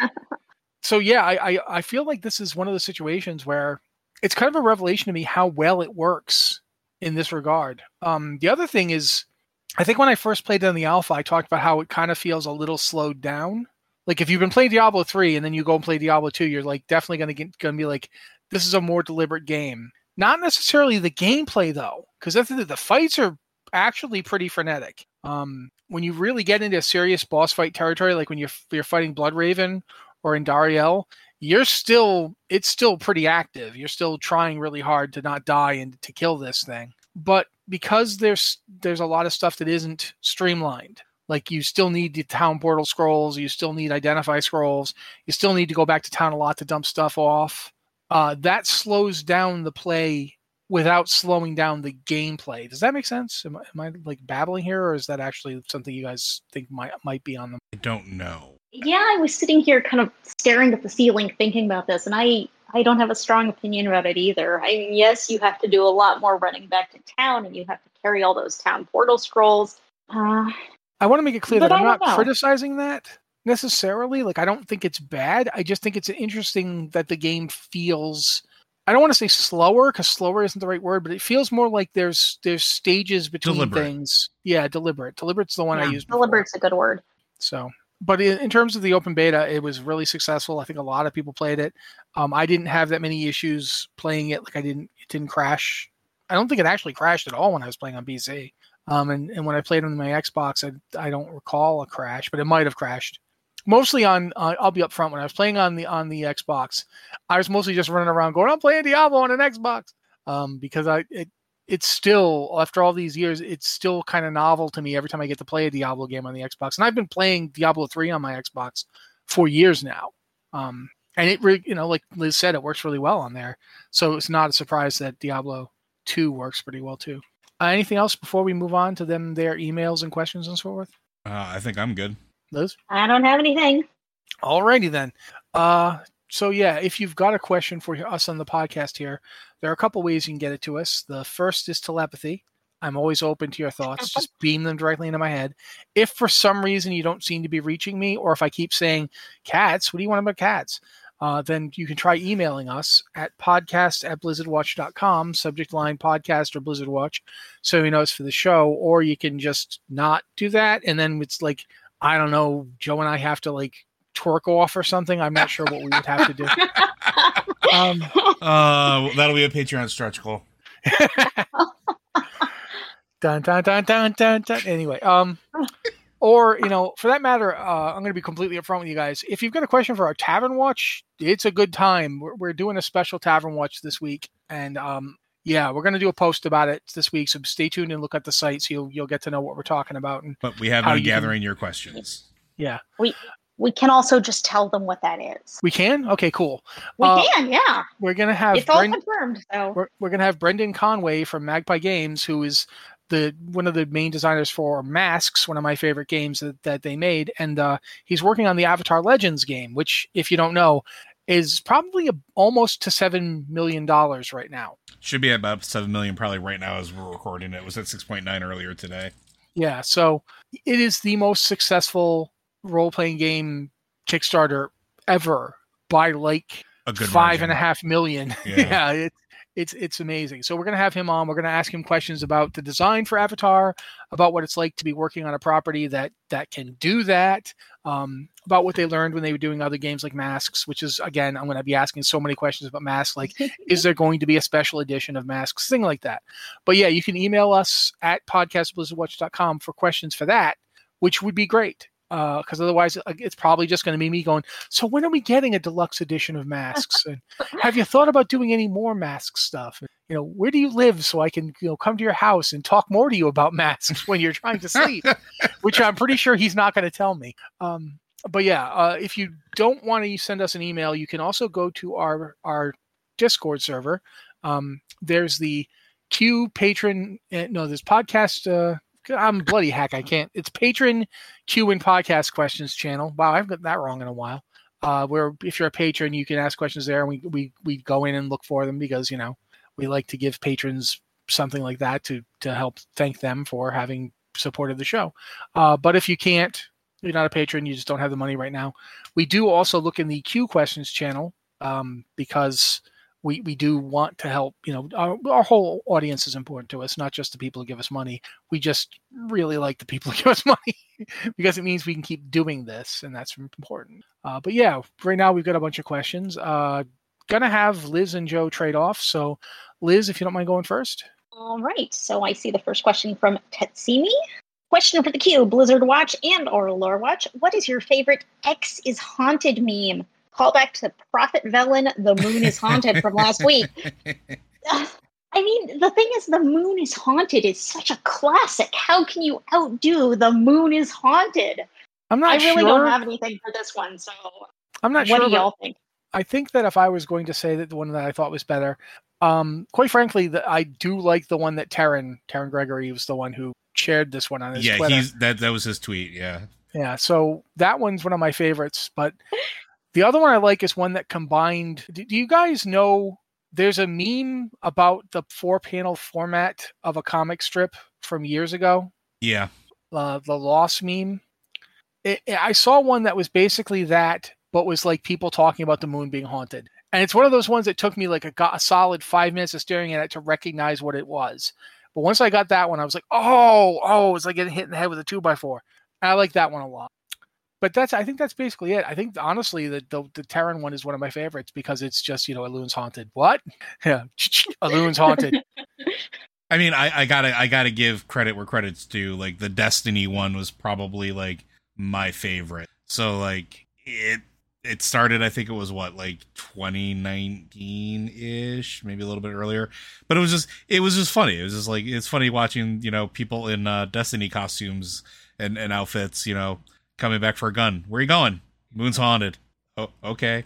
so yeah, I, I, I feel like this is one of the situations where it's kind of a revelation to me how well it works in this regard. Um, the other thing is, I think when I first played it on the alpha, I talked about how it kind of feels a little slowed down. Like if you've been playing Diablo three and then you go and play Diablo two, you're like definitely going to get going to be like, this is a more deliberate game. Not necessarily the gameplay though, because the, the fights are actually pretty frenetic. Um, when you really get into serious boss fight territory, like when you're you're fighting Bloodraven or Indariel, you're still it's still pretty active. You're still trying really hard to not die and to kill this thing. But because there's there's a lot of stuff that isn't streamlined, like you still need the town portal scrolls, you still need identify scrolls, you still need to go back to town a lot to dump stuff off. Uh, that slows down the play without slowing down the gameplay. Does that make sense? Am I, am I like babbling here, or is that actually something you guys think might might be on them? I don't know. Yeah, I was sitting here kind of staring at the ceiling thinking about this, and I, I don't have a strong opinion about it either. I mean, yes, you have to do a lot more running back to town, and you have to carry all those town portal scrolls. Uh, I want to make it clear that But I'm I not don't know. criticizing that necessarily. Like, I don't think it's bad. I just think it's interesting that the game feels, I don't want to say slower, because slower isn't the right word, but it feels more like there's there's stages between Deliberate. things. Yeah, deliberate. Deliberate's the one I yeah, used before. deliberate's a good word. So, but in, in terms of the open beta, it was really successful. I think a lot of people played it. Um, I didn't have that many issues playing it. Like, I didn't, it didn't crash. I don't think it actually crashed at all when I was playing on P C. Um, and, and when I played on my Xbox, I, I don't recall a crash, but it might have crashed. Mostly on, uh, I'll be upfront, when I was playing on the on the Xbox, I was mostly just running around going, I'm playing Diablo on an Xbox. Um, because I it, it's still, after all these years, it's still kind of novel to me every time I get to play a Diablo game on the Xbox. And I've been playing Diablo three on my Xbox for years now. Um, and it, re- you know, like Liz said, it works really well on there. So it's not a surprise that Diablo two works pretty well too. Uh, anything else before we move on to them, their emails and questions and so forth? Uh, I think I'm good. Liz? I don't have anything. Alrighty then. Uh, so yeah, if you've got a question for us on the podcast here, there are a couple ways you can get it to us. The first is telepathy. I'm always open to your thoughts. Just beam them directly into my head. If for some reason you don't seem to be reaching me, or if I keep saying cats, what do you want about cats? Uh, then you can try emailing us at podcast at blizzardwatch dot com, subject line podcast or Blizzard Watch, so you know it's for the show. Or you can just not do that, and then it's like, I don't know, Joe and I have to like twerk off or something. I'm not sure what we would have to do. Um, Uh, that'll be a Patreon stretch goal. dun, dun, dun, dun, dun, dun. Anyway, um, or, you know, for that matter, uh, I'm going to be completely upfront with you guys. If you've got a question for our Tavern Watch, it's a good time. We're, we're doing a special Tavern Watch this week, and um, yeah, we're going to do a post about it this week. So stay tuned and look at the site, so you'll you'll get to know what we're talking about. And But we have how been you gathering can- your questions. yeah, We we can also just tell them what that is. we can. Okay, cool. We Uh, can, yeah. We're going to have It's all Bren- confirmed. So we're, we're going to have Brendan Conway from Magpie Games, who is the one of the main designers for Masks, one of my favorite games that, that they made. And uh, he's working on the Avatar Legends game, which, if you don't know, is probably a, almost to seven million dollars right now. Should be at about seven million probably right now as we're recording. It was at six point nine earlier today. Yeah, so it is the most successful role-playing game Kickstarter ever by like A good five margin. and a half million. Yeah. Yeah, it, it's it's amazing. So we're gonna have him on. We're gonna ask him questions about the design for Avatar, about what it's like to be working on a property that that can do that, um, about what they learned when they were doing other games like Masks. Which is, again, I'm gonna be asking so many questions about Masks. Like, is there going to be a special edition of Masks? Thing like that. But yeah, you can email us at podcast at blizzard watch dot com for questions for that, which would be great. Because uh, otherwise, uh, it's probably just going to be me going, so when are we getting a deluxe edition of Masks? And have you thought about doing any more Mask stuff? And, you know, where do you live so I can, you know, come to your house and talk more to you about Masks when you're trying to sleep? Which I'm pretty sure he's not going to tell me. Um, but yeah, uh, if you don't want to send us an email, you can also go to our our Discord server. Um, there's the Q patron, uh, no, there's podcast. Uh, I'm bloody hack. I can't. It's patron Q and podcast questions channel. Wow, I've got that wrong in a while. Uh, where if you're a patron, you can ask questions there, and we we we go in and look for them because, you know, we like to give patrons something like that to to help thank them for having supported the show. Uh, but if you can't, you're not a patron, you just don't have the money right now. We do also look in the Q questions channel um, because. We we do want to help, you know, our, our whole audience is important to us, not just the people who give us money. We just really like the people who give us money because it means we can keep doing this, and that's important. Uh, but yeah, right now we've got a bunch of questions. Uh, gonna have Liz and Joe trade off. So Liz, if you don't mind going first. all right. So I see the first question from Tetsimi. Question for the Q, Blizzard Watch and or Lore Watch. What is your favorite X is haunted meme? Call back to Prophet Velen, The Moon is Haunted from last week. Uh, I mean, the thing is, The Moon is Haunted is such a classic. How can you outdo The Moon is Haunted? I'm not I really sure. don't have anything for this one, so I'm not what sure. do y'all think? I think that if I was going to say that the one that I thought was better, um, quite frankly, that I do like the one that Taryn, Taryn Gregory was the one who shared this one on his Yeah, Twitter. he's that that was his tweet. Yeah, Yeah, so that one's one of my favorites. But the other one I like is one that combined. Do you guys know there's a meme about the four panel format of a comic strip from years ago? Yeah. Uh, the Lost meme. It, it, I saw one that was basically that, but was like people talking about the moon being haunted. And it's one of those ones that took me like a, a solid five minutes of staring at it to recognize what it was. But once I got that one, I was like, oh, oh, it's like getting hit in the head with a two by four. And I like that one a lot. But that's, I think that's basically it. I think honestly, the, the the Terran one is one of my favorites because it's just, you know, Elun's haunted. What? Yeah, Elun's haunted. I mean, I, I gotta I gotta give credit where credit's due. Like the Destiny one was probably like my favorite. So like it it started, I think it was what, like twenty nineteen ish, maybe a little bit earlier. But it was just it was just funny. It was just like it's funny watching, you know, people in uh, Destiny costumes and, and outfits, you know, coming back for a gun. Where are you going? Moon's haunted. Oh, okay.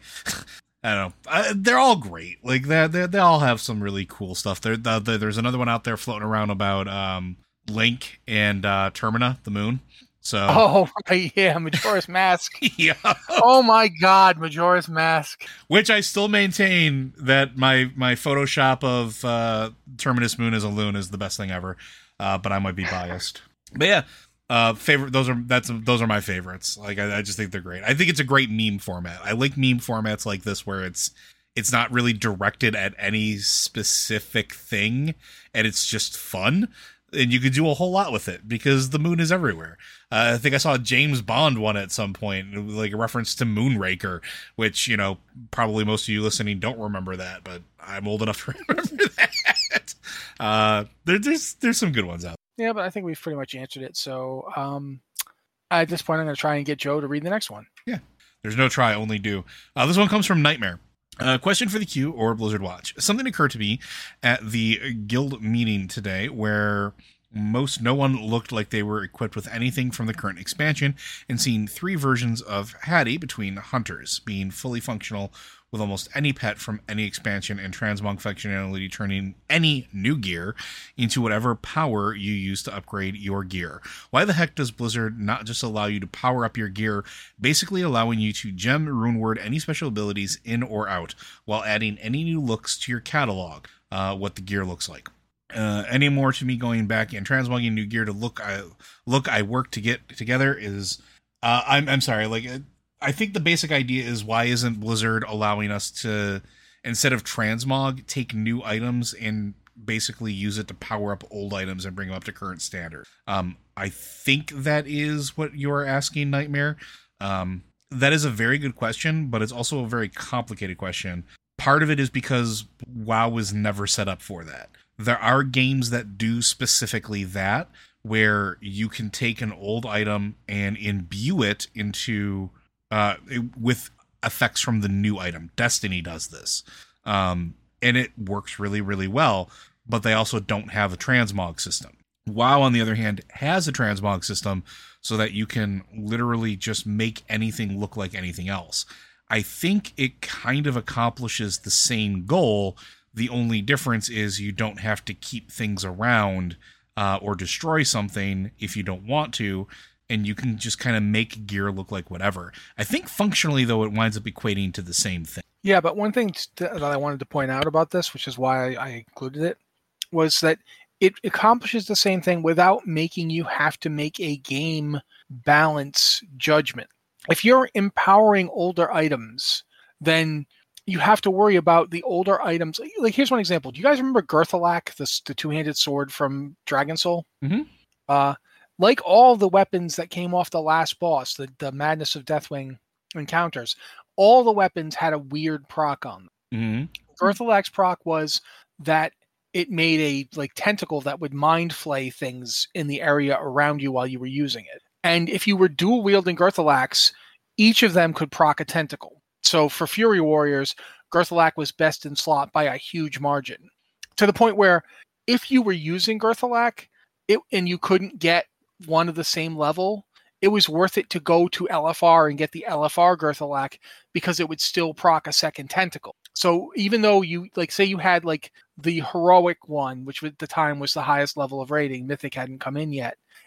I don't know. I, they're all great. Like they they they all have some really cool stuff. There the, the, there's another one out there floating around about um, Link and uh, Termina, the moon. So oh right, yeah, Majora's Mask. Yeah. Oh my God, Majora's Mask. Which I still maintain that my my Photoshop of uh, Terminus Moon as a loon is the best thing ever. Uh, but I might be biased. But yeah. Uh, favorite. Those are that's those are my favorites. Like I, I just think they're great. I think it's a great meme format. I like meme formats like this where it's it's not really directed at any specific thing, and it's just fun, and you could do a whole lot with it because the moon is everywhere. Uh, I think I saw a James Bond one at some point, like a reference to Moonraker, which you know probably most of you listening don't remember that, but I'm old enough to remember that. Uh, there, there's there's some good ones out there. Yeah, but I think we've pretty much answered it. So um, at this point, I'm going to try and get Joe to read the next one. Yeah, there's no try, only do. Uh, this one comes from Nightmare. Uh, question for the Q or Blizzard Watch. Something occurred to me at the guild meeting today where most no one looked like they were equipped with anything from the current expansion, and seeing three versions of Hattie between hunters being fully functional with almost any pet from any expansion, and transmog functionality turning any new gear into whatever power you use to upgrade your gear. Why the heck does Blizzard not just allow you to power up your gear, basically allowing you to gem, rune word any special abilities in or out, while adding any new looks to your catalog, uh, what the gear looks like? Uh, any more to me going back and transmogging new gear to look I look I work to get together is uh, I'm I'm sorry like I think the basic idea is why isn't Blizzard allowing us to, instead of transmog, take new items and basically use it to power up old items and bring them up to current standard? Um, I think that is what you're asking, Nightmare. Um, that is a very good question, but it's also a very complicated question. Part of it is because WoW was never set up for that. There are games that do specifically that, where you can take an old item and imbue it into... Uh, with effects from the new item. Destiny does this. Um, and it works really, really well, but they also don't have a transmog system. WoW, on the other hand, has a transmog system so that you can literally just make anything look like anything else. I think it kind of accomplishes the same goal. The only difference is you don't have to keep things around uh, or destroy something if you don't want to, and you can just kind of make gear look like whatever. I think functionally, though, it winds up equating to the same thing. Yeah, but one thing that I wanted to point out about this, which is why I included it, was that it accomplishes the same thing without making you have to make a game balance judgment. If you're empowering older items, then you have to worry about the older items. Like, here's one example. Do you guys remember Gerthalak, the, the two-handed sword from Dragon Soul? Mm-hmm. Uh, like all the weapons that came off the last boss, the, the Madness of Deathwing encounters, all the weapons had a weird proc on them. Mm-hmm. Gerthalak's proc was that it made a like tentacle that would mind flay things in the area around you while you were using it. And if you were dual wielding Gerthalaks, each of them could proc a tentacle. So for Fury Warriors, Gerthalak was best in slot by a huge margin, to the point where if you were using Gerthalak it, and you couldn't get one of the same level, it was worth it to go to L F R and get the L F R Gerthalak because it would still proc a second tentacle. So even though you, like, say you had like the heroic one, which at the time was the highest level of rating, Mythic hadn't come in yet,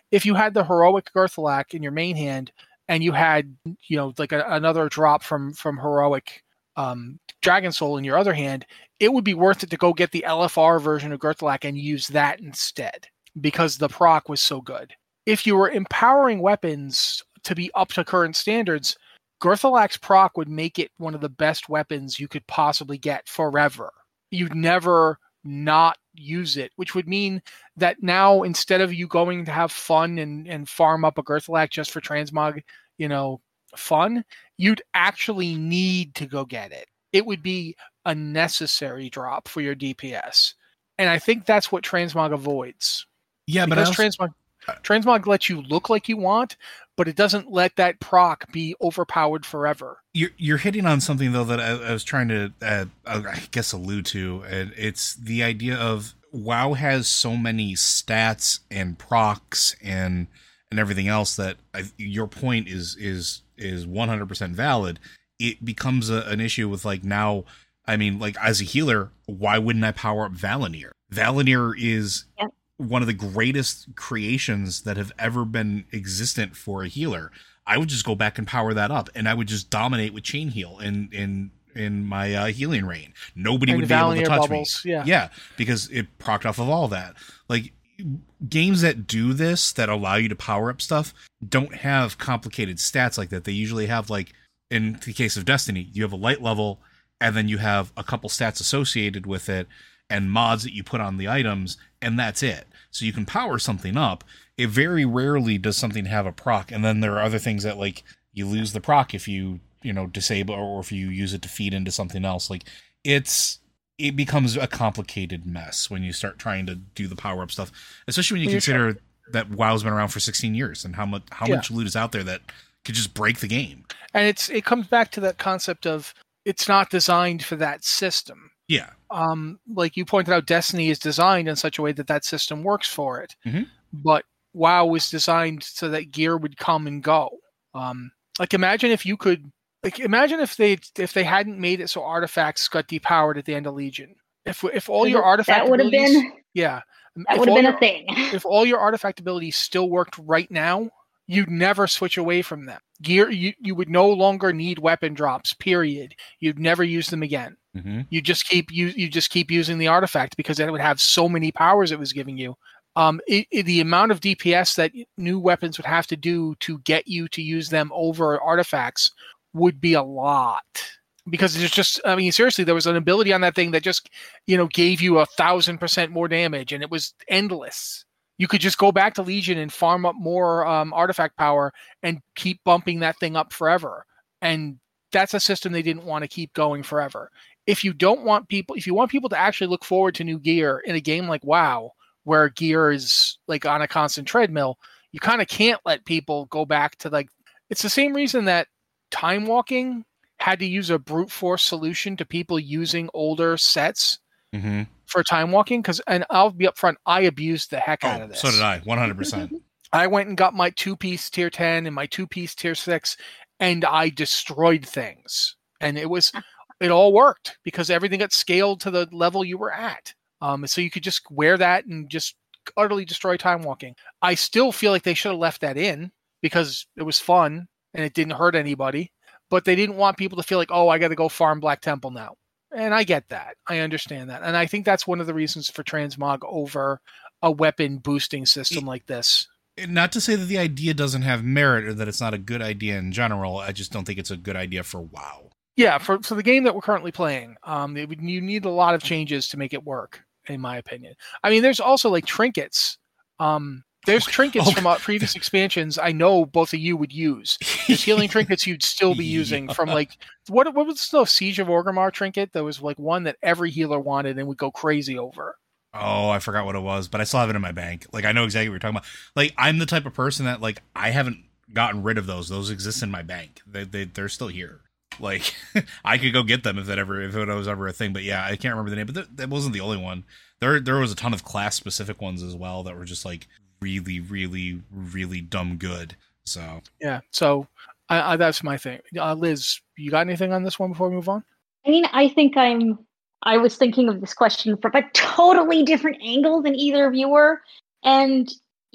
if you had the heroic Gurthalak in your main hand and you had, you know, like a, another drop from from heroic um, Dragon Soul in your other hand, it would be worth it to go get the L F R version of Gurthalak and use that instead because the proc was so good. If you were empowering weapons to be up to current standards, Gurthalak's proc would make it one of the best weapons you could possibly get forever. You'd never not use it, which would mean that now instead of you going to have fun and, and farm up a Gurthalak just for transmog, you know, fun, you'd actually need to go get it. It would be a necessary drop for your D P S. And I think that's what transmog avoids. Yeah, because but also, transmog transmog lets you look like you want, but it doesn't let that proc be overpowered forever. You're you're hitting on something though that I, I was trying to, uh, I guess, allude to, and it's the idea of WoW has so many stats and procs and and everything else that I, your point is is is one hundred percent valid. It becomes a, an issue with like now. I mean, like as a healer, why wouldn't I power up Valinir? Valinir is. Yep. One of the greatest creations that have ever been existent for a healer. I would just go back and power that up, and I would just dominate with chain heal in in in my uh, healing reign. Nobody and would be able to touch bubbles, me. Yeah. yeah, because it procced off of all that. Like games that do this, that allow you to power up stuff, don't have complicated stats like that. They usually have, like in the case of Destiny, you have a light level, and then you have a couple stats associated with it, and mods that you put on the items, and that's it. So you can power something up. It very rarely does something have a proc, and then there are other things that, like, you lose the proc if you, you know, disable, or if you use it to feed into something else. Like, it's, it becomes a complicated mess when you start trying to do the power up stuff, especially when you consider sure. that WoW's been around for sixteen years, and how much, how yeah. much loot is out there that could just break the game. And it's, it comes back to that concept of it's not designed for that system. Yeah. Um, like you pointed out, Destiny is designed in such a way that that system works for it. Mm-hmm. But WoW was designed so that gear would come and go. Um, like imagine if you could, like imagine if they if they hadn't made it so artifacts got depowered at the end of Legion. If if all your artifact that would have been yeah that would have been your, a thing. If all your artifact abilities still worked right now, you'd never switch away from them. Gear you you would no longer need weapon drops. Period. You'd never use them again. Mm-hmm. You just keep you you just keep using the artifact because it would have so many powers it was giving you. Um, it, it, the amount of D P S that new weapons would have to do to get you to use them over artifacts would be a lot. Because there's just, I mean, seriously, there was an ability on that thing that just, you know, gave you a thousand percent more damage, and it was endless. You could just go back to Legion and farm up more um, artifact power and keep bumping that thing up forever. And that's a system they didn't want to keep going forever. If you don't want people, if you want people to actually look forward to new gear in a game like WoW, where gear is like on a constant treadmill, you kind of can't let people go back to like, it's the same reason that Time Walking had to use a brute force solution to people using older sets mm-hmm. for Time Walking. Cause, and I'll be upfront, I abused the heck oh, out of this. So did I, one hundred percent. I went and got my two piece tier ten and my two piece tier six, and I destroyed things. And it was, it all worked because everything got scaled to the level you were at. Um, so you could just wear that and just utterly destroy Time Walking. I still feel like they should have left that in because it was fun and it didn't hurt anybody, but they didn't want people to feel like, oh, I got to go farm Black Temple now. And I get that. I understand that. And I think that's one of the reasons for transmog over a weapon boosting system like this. Not to say that the idea doesn't have merit or that it's not a good idea in general. I just don't think it's a good idea for WoW. Yeah, for, for the game that we're currently playing, um, it would, you need a lot of changes to make it work, in my opinion. I mean, there's also like trinkets. Um, there's trinkets oh. from uh, previous expansions I know both of you would use. There's healing trinkets you'd still be using yeah. from like, what what was the Siege of Orgrimmar trinket? There was like one that every healer wanted and would go crazy over. Oh, I forgot what it was, but I still have it in my bank. Like, I know exactly what you're talking about. Like, I'm the type of person that, like, I haven't gotten rid of those. Those exist in my bank. They, they, they're still here. Like, I could go get them if that ever, if it was ever a thing. But yeah, I can't remember the name. But that, that wasn't the only one. There, there was a ton of class-specific ones as well that were just, like, really, really, really dumb good. So yeah, so I, I, that's my thing. Uh, Liz, you got anything on this one before we move on? I mean, I think I'm. I was thinking of this question from a totally different angle than either of you were, and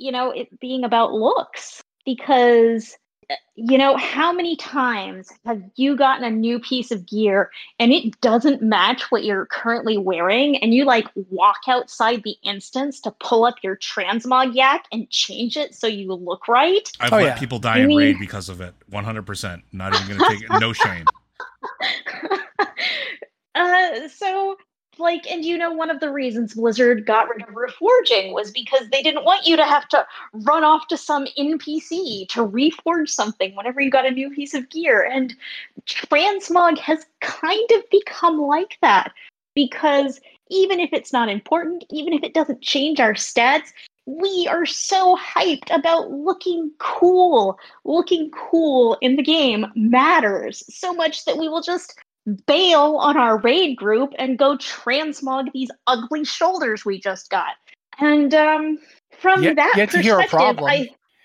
you know, it being about looks. Because, you know, how many times have you gotten a new piece of gear and it doesn't match what you're currently wearing, and you like walk outside the instance to pull up your transmog yak and change it so you look right? I've oh, let yeah. people die I in mean... raid because of it. one hundred percent. Not even going to take it. No shame. uh, so... Like, and you know, one of the reasons Blizzard got rid of reforging was because they didn't want you to have to run off to some N P C to reforge something whenever you got a new piece of gear. And transmog has kind of become like that, because even if it's not important, even if it doesn't change our stats, we are so hyped about looking cool. Looking cool in the game matters so much that we will just bail on our raid group and go transmog these ugly shoulders we just got. And um, from yet, that yet perspective, to hear a problem. I,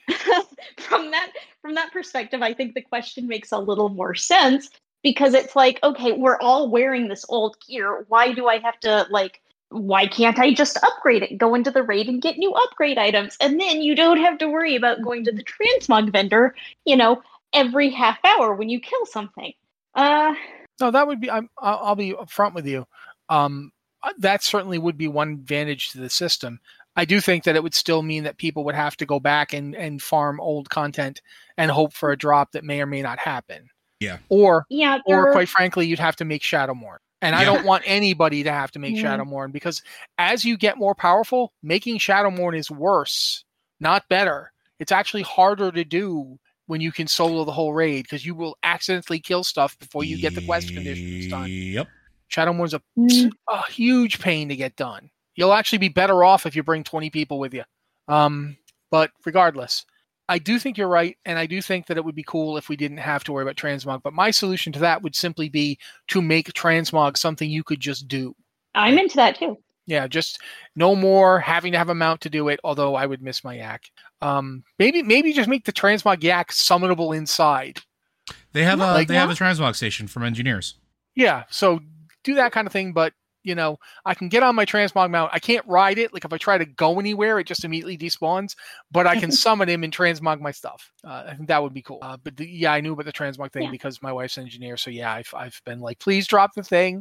from that from that perspective, I think the question makes a little more sense, because it's like, okay, we're all wearing this old gear. Why do I have to like? Why can't I just upgrade it, go into the raid and get new upgrade items, and then you don't have to worry about going to the transmog vendor, you know, every half hour when you kill something. Uh. No, that would be. I'm, I'll I'll be upfront with you. Um, that certainly would be one advantage to the system. I do think that it would still mean that people would have to go back and, and farm old content and hope for a drop that may or may not happen. Yeah. Or, yeah, or quite frankly, you'd have to make Shadowmourne. And yeah. I don't want anybody to have to make yeah. Shadowmourne, because as you get more powerful, making Shadowmourne is worse, not better. It's actually harder to do when you can solo the whole raid, because you will accidentally kill stuff before you get the quest conditions done. Yep. Shadowmourne's a, mm. a huge pain to get done. You'll actually be better off if you bring twenty people with you. Um, but regardless, I do think you're right, and I do think that it would be cool if we didn't have to worry about transmog. But my solution to that would simply be to make transmog something you could just do. I'm into that too. Yeah, just no more having to have a mount to do it, although I would miss my yak. Um, maybe maybe just make the transmog yak summonable inside. They have a like, they have a transmog station from engineers. Yeah, so do that kind of thing, but you know, I can get on my transmog mount. I can't ride it. Like if I try to go anywhere, it just immediately despawns, but I can summon him and transmog my stuff. Uh, I think that would be cool. Uh, but the, yeah, I knew about the transmog thing yeah. because my wife's an engineer. So yeah, I've, I've been like, please drop the thing.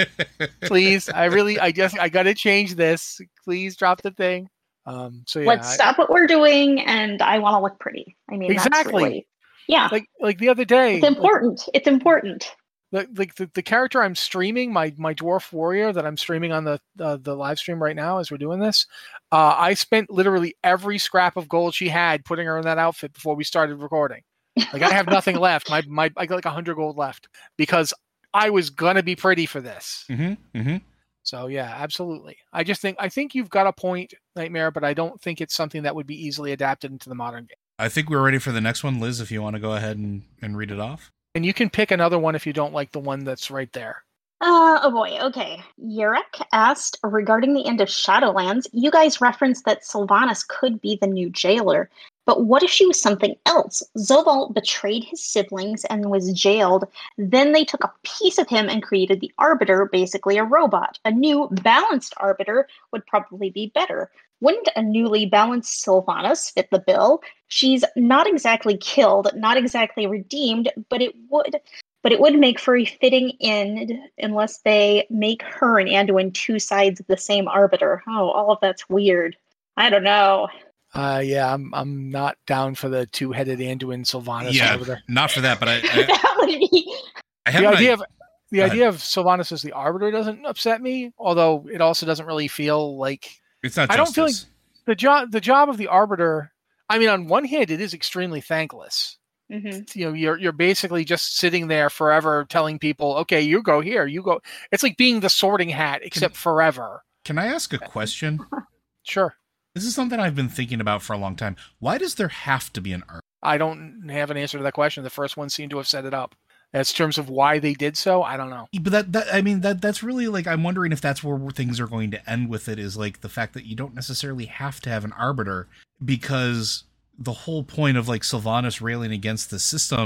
Please. I really, I just, I got to change this. Please drop the thing. Um, so yeah, let's I, stop what we're doing. And I want to look pretty. I mean, exactly. That's really, yeah. Like, like the other day, it's important. Like, it's important. Like the, the the character I'm streaming, my my dwarf warrior that I'm streaming on the uh, the live stream right now as we're doing this, uh, I spent literally every scrap of gold she had putting her in that outfit before we started recording. Like I have nothing left. My my I got like a hundred gold left because I was gonna be pretty for this. Mm-hmm, mm-hmm. So yeah, absolutely. I just think I think you've got a point, Nightmare, but I don't think it's something that would be easily adapted into the modern game. I think we're ready for the next one, Liz. If you want to go ahead and, and read it off. And you can pick another one if you don't like the one that's right there. Uh, oh boy, okay. Yurek asked, regarding the end of Shadowlands, you guys referenced that Sylvanas could be the new jailer, but what if she was something else? Zobalt betrayed his siblings and was jailed, then they took a piece of him and created the Arbiter, basically a robot. A new, balanced Arbiter would probably be better. Wouldn't a newly balanced Sylvanas fit the bill? She's not exactly killed, not exactly redeemed, but it would but it would make for a fitting end unless they make her and Anduin two sides of the same Arbiter. Oh, all of that's weird. I don't know. Uh, yeah, I'm I'm not down for the two-headed Anduin Sylvanas yeah, Arbiter. Not for that, but I, I, that would be... I have the idea my, of the idea of Sylvanas as the Arbiter doesn't upset me, although it also doesn't really feel like it's not. I justice. don't feel like the job the job of the Arbiter. I mean, on one hand, it is extremely thankless. Mm-hmm. You know, you're you're basically just sitting there forever, telling people, "Okay, you go here, you go." It's like being the Sorting Hat, except can, forever. Can I ask a question? Sure. This is something I've been thinking about for a long time. Why does there have to be an Arbiter? I don't have an answer to that question. The first one seemed to have set it up. As terms of why they did so, I don't know. But that, that I mean, that that's really like, I'm wondering if that's where things are going to end with it, is like the fact that you don't necessarily have to have an Arbiter, because the whole point of like Sylvanas railing against the system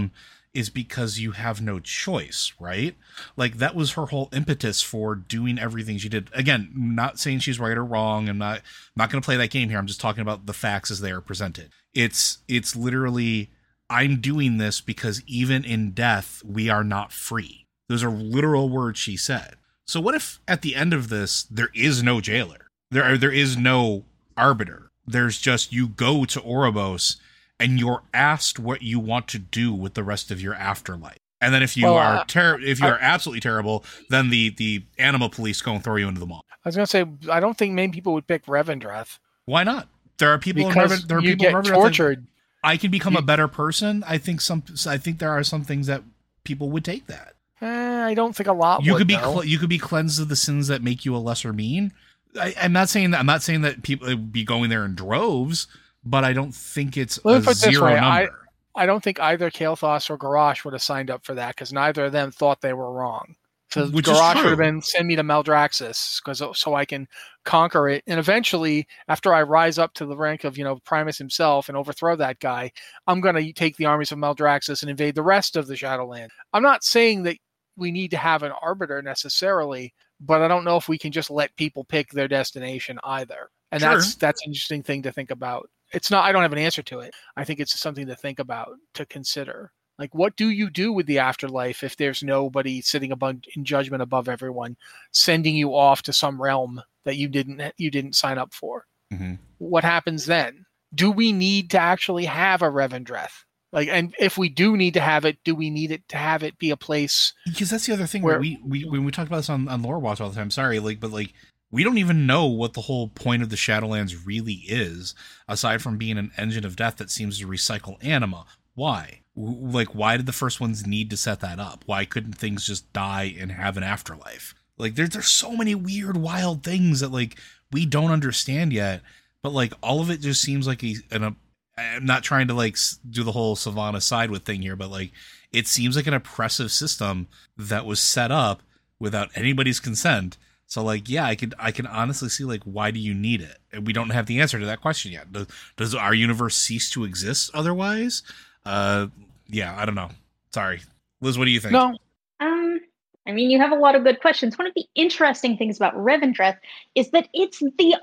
is because you have no choice, right? Like, that was her whole impetus for doing everything she did. Again, not saying she's right or wrong. I'm not, I'm not going to play that game here. I'm just talking about the facts as they are presented. It's, it's literally, I'm doing this because even in death, we are not free. Those are literal words she said. So what if at the end of this, there is no jailer? There are, there is no arbiter. There's just, you go to Oribos and you're asked what you want to do with the rest of your afterlife. And then if you well, are uh, ter- if you are I, absolutely terrible, then the, the animal police go and throw you into the mall. I was going to say, I don't think many people would pick Revendreth. Why not? There are people because in Reven- there are you people get in tortured. I can become you, a better person. I think some I think there are some things that people would take that. Eh, I don't think a lot you would, could be though. cl- you could be cleansed of the sins that make you a lesser being. I, I'm not saying that I'm not saying that people would be going there in droves, but I don't think it's Let a zero way, number. I, I don't think either Kael'thas or Garrosh would have signed up for that because neither of them thought they were wrong. So Which Garrosh is true. would have been send me to Maldraxxus because so I can conquer it, and eventually, after I rise up to the rank of you know Primus himself and overthrow that guy, I'm going to take the armies of Maldraxxus and invade the rest of the Shadowland. I'm not saying that we need to have an arbiter necessarily, but I don't know if we can just let people pick their destination either. And Sure. that's that's an interesting thing to think about. It's not. I don't have an answer to it. I think it's something to think about, to consider. Like, what do you do with the afterlife if there's nobody sitting above, in judgment above everyone, sending you off to some realm that you didn't you didn't sign up for? Mm-hmm. What happens then? Do we need to actually have a Revendreth? Like, and if we do need to have it, do we need it to have it be a place? Because that's the other thing where we we when we talk about this on, on Lore Watch all the time. Sorry, like, but like we don't even know what the whole point of the Shadowlands really is, aside from being an engine of death that seems to recycle anima. Why? Like, why did the first ones need to set that up? Why couldn't things just die and have an afterlife? Like, there's there's so many weird, wild things that like we don't understand yet. But like, all of it just seems like a, an a. I'm not trying to like do the whole Savannah Sidewith thing here, but like, it seems like an oppressive system that was set up without anybody's consent. So like, yeah, I could, I can honestly see like, why do you need it? And we don't have the answer to that question yet. Does, does our universe cease to exist otherwise? Uh, yeah, I don't know. Sorry, Liz, what do you think? No, um, I mean, you have a lot of good questions. One of the interesting things about Revendreth is that it's the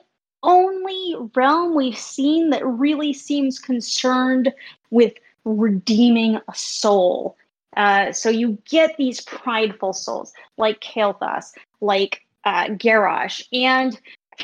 only realm we've seen that really seems concerned with redeeming a soul. Uh, so you get these prideful souls like Kael'thas, like uh, Garrosh, and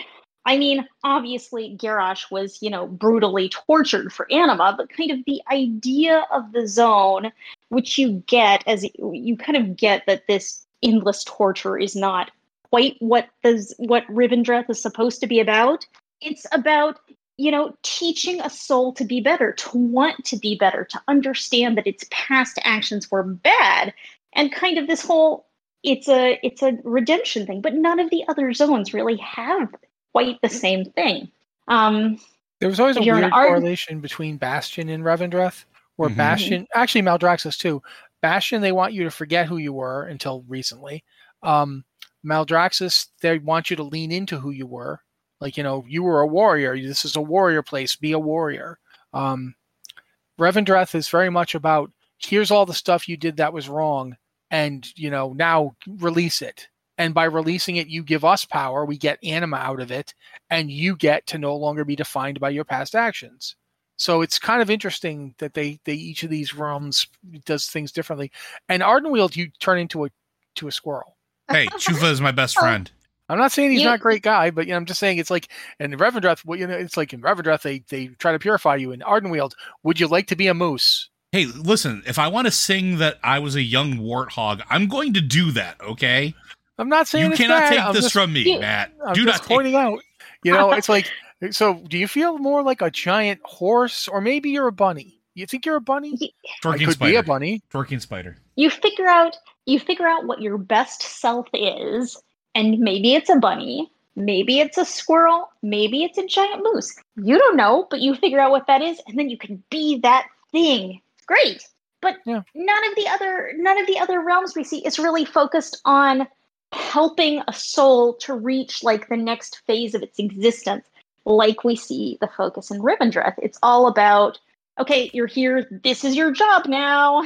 I mean, obviously Garrosh was, you know, brutally tortured for anima, but kind of the idea of the zone, which you get as you kind of get that this endless torture is not quite what the what Revendreth is supposed to be about. It's about, you know, teaching a soul to be better, to want to be better, to understand that its past actions were bad, and kind of this whole it's a it's a redemption thing. But none of the other zones really have quite the same thing. Um, there was always a weird art- correlation between Bastion and Revendreth, where Mm-hmm. Bastion, actually Maldraxxus too. Bastion, they want you to forget who you were until recently. Um, Maldraxxus, they want you to lean into who you were. Like, you know, you were a warrior. This is a warrior place. Be a warrior. Um, Revendreth is very much about, here's all the stuff you did that was wrong, and, you know, now release it. And by releasing it, you give us power. We get anima out of it, and you get to no longer be defined by your past actions. So it's kind of interesting that they, they each of these realms does things differently. And Ardenweald, you turn into a to a squirrel. Hey, Chufa is my best friend. I'm not saying he's Yeah. not a great guy, but you know, I'm just saying it's like in Revendreth. Well, you know, it's like in Revendreth they they try to purify you. In Ardenweald, would you like to be a moose? Hey, listen, if I want to sing that I was a young warthog, I'm going to do that. Okay. I'm not saying You it's cannot bad. take I'm this just, from me, you- Matt. I'm Do just not take. pointing out. You know, it's like. So, do you feel more like a giant horse, or maybe you're a bunny? You think you're a bunny? I Twerking could spider. be a bunny. Twerking spider. You figure out you figure out what your best self is, and maybe it's a bunny, maybe it's a squirrel, maybe it's a giant moose. You don't know, but you figure out what that is, and then you can be that thing. It's great. But Yeah. none of the other none of the other realms we see is really focused on helping a soul to reach like the next phase of its existence, like we see the focus in Revendreth. It's all about, okay, you're here, this is your job now.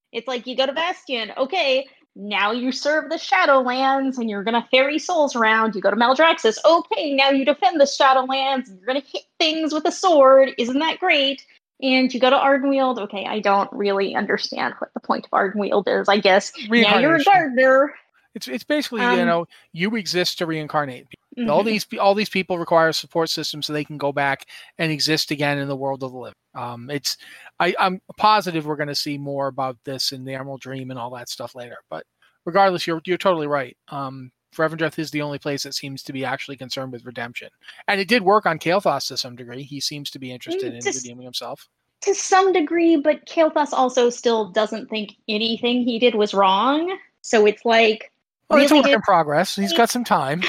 It's like you go to Bastion, okay, now you serve the Shadowlands and you're going to ferry souls around. You go to Maldraxxus, okay, now you defend the Shadowlands. You're going to hit things with a sword. Isn't that great? And you go to Ardenweald, okay, I don't really understand what the point of Ardenweald is, I guess. Now you're a gardener. It's it's basically, um, you know, you exist to reincarnate. Mm-hmm. All these all these people require a support system so they can go back and exist again in the world of the living. Um, it's I, I'm positive we're going to see more about this in the Emerald Dream and all that stuff later. But regardless, you're you're totally right. Um, Revendreth is the only place that seems to be actually concerned with redemption, and it did work on Kael'thas to some degree. He seems to be interested in to, redeeming himself to some degree, but Kael'thas also still doesn't think anything he did was wrong. So it's like, well, really it's a work did- in progress. He's got some time.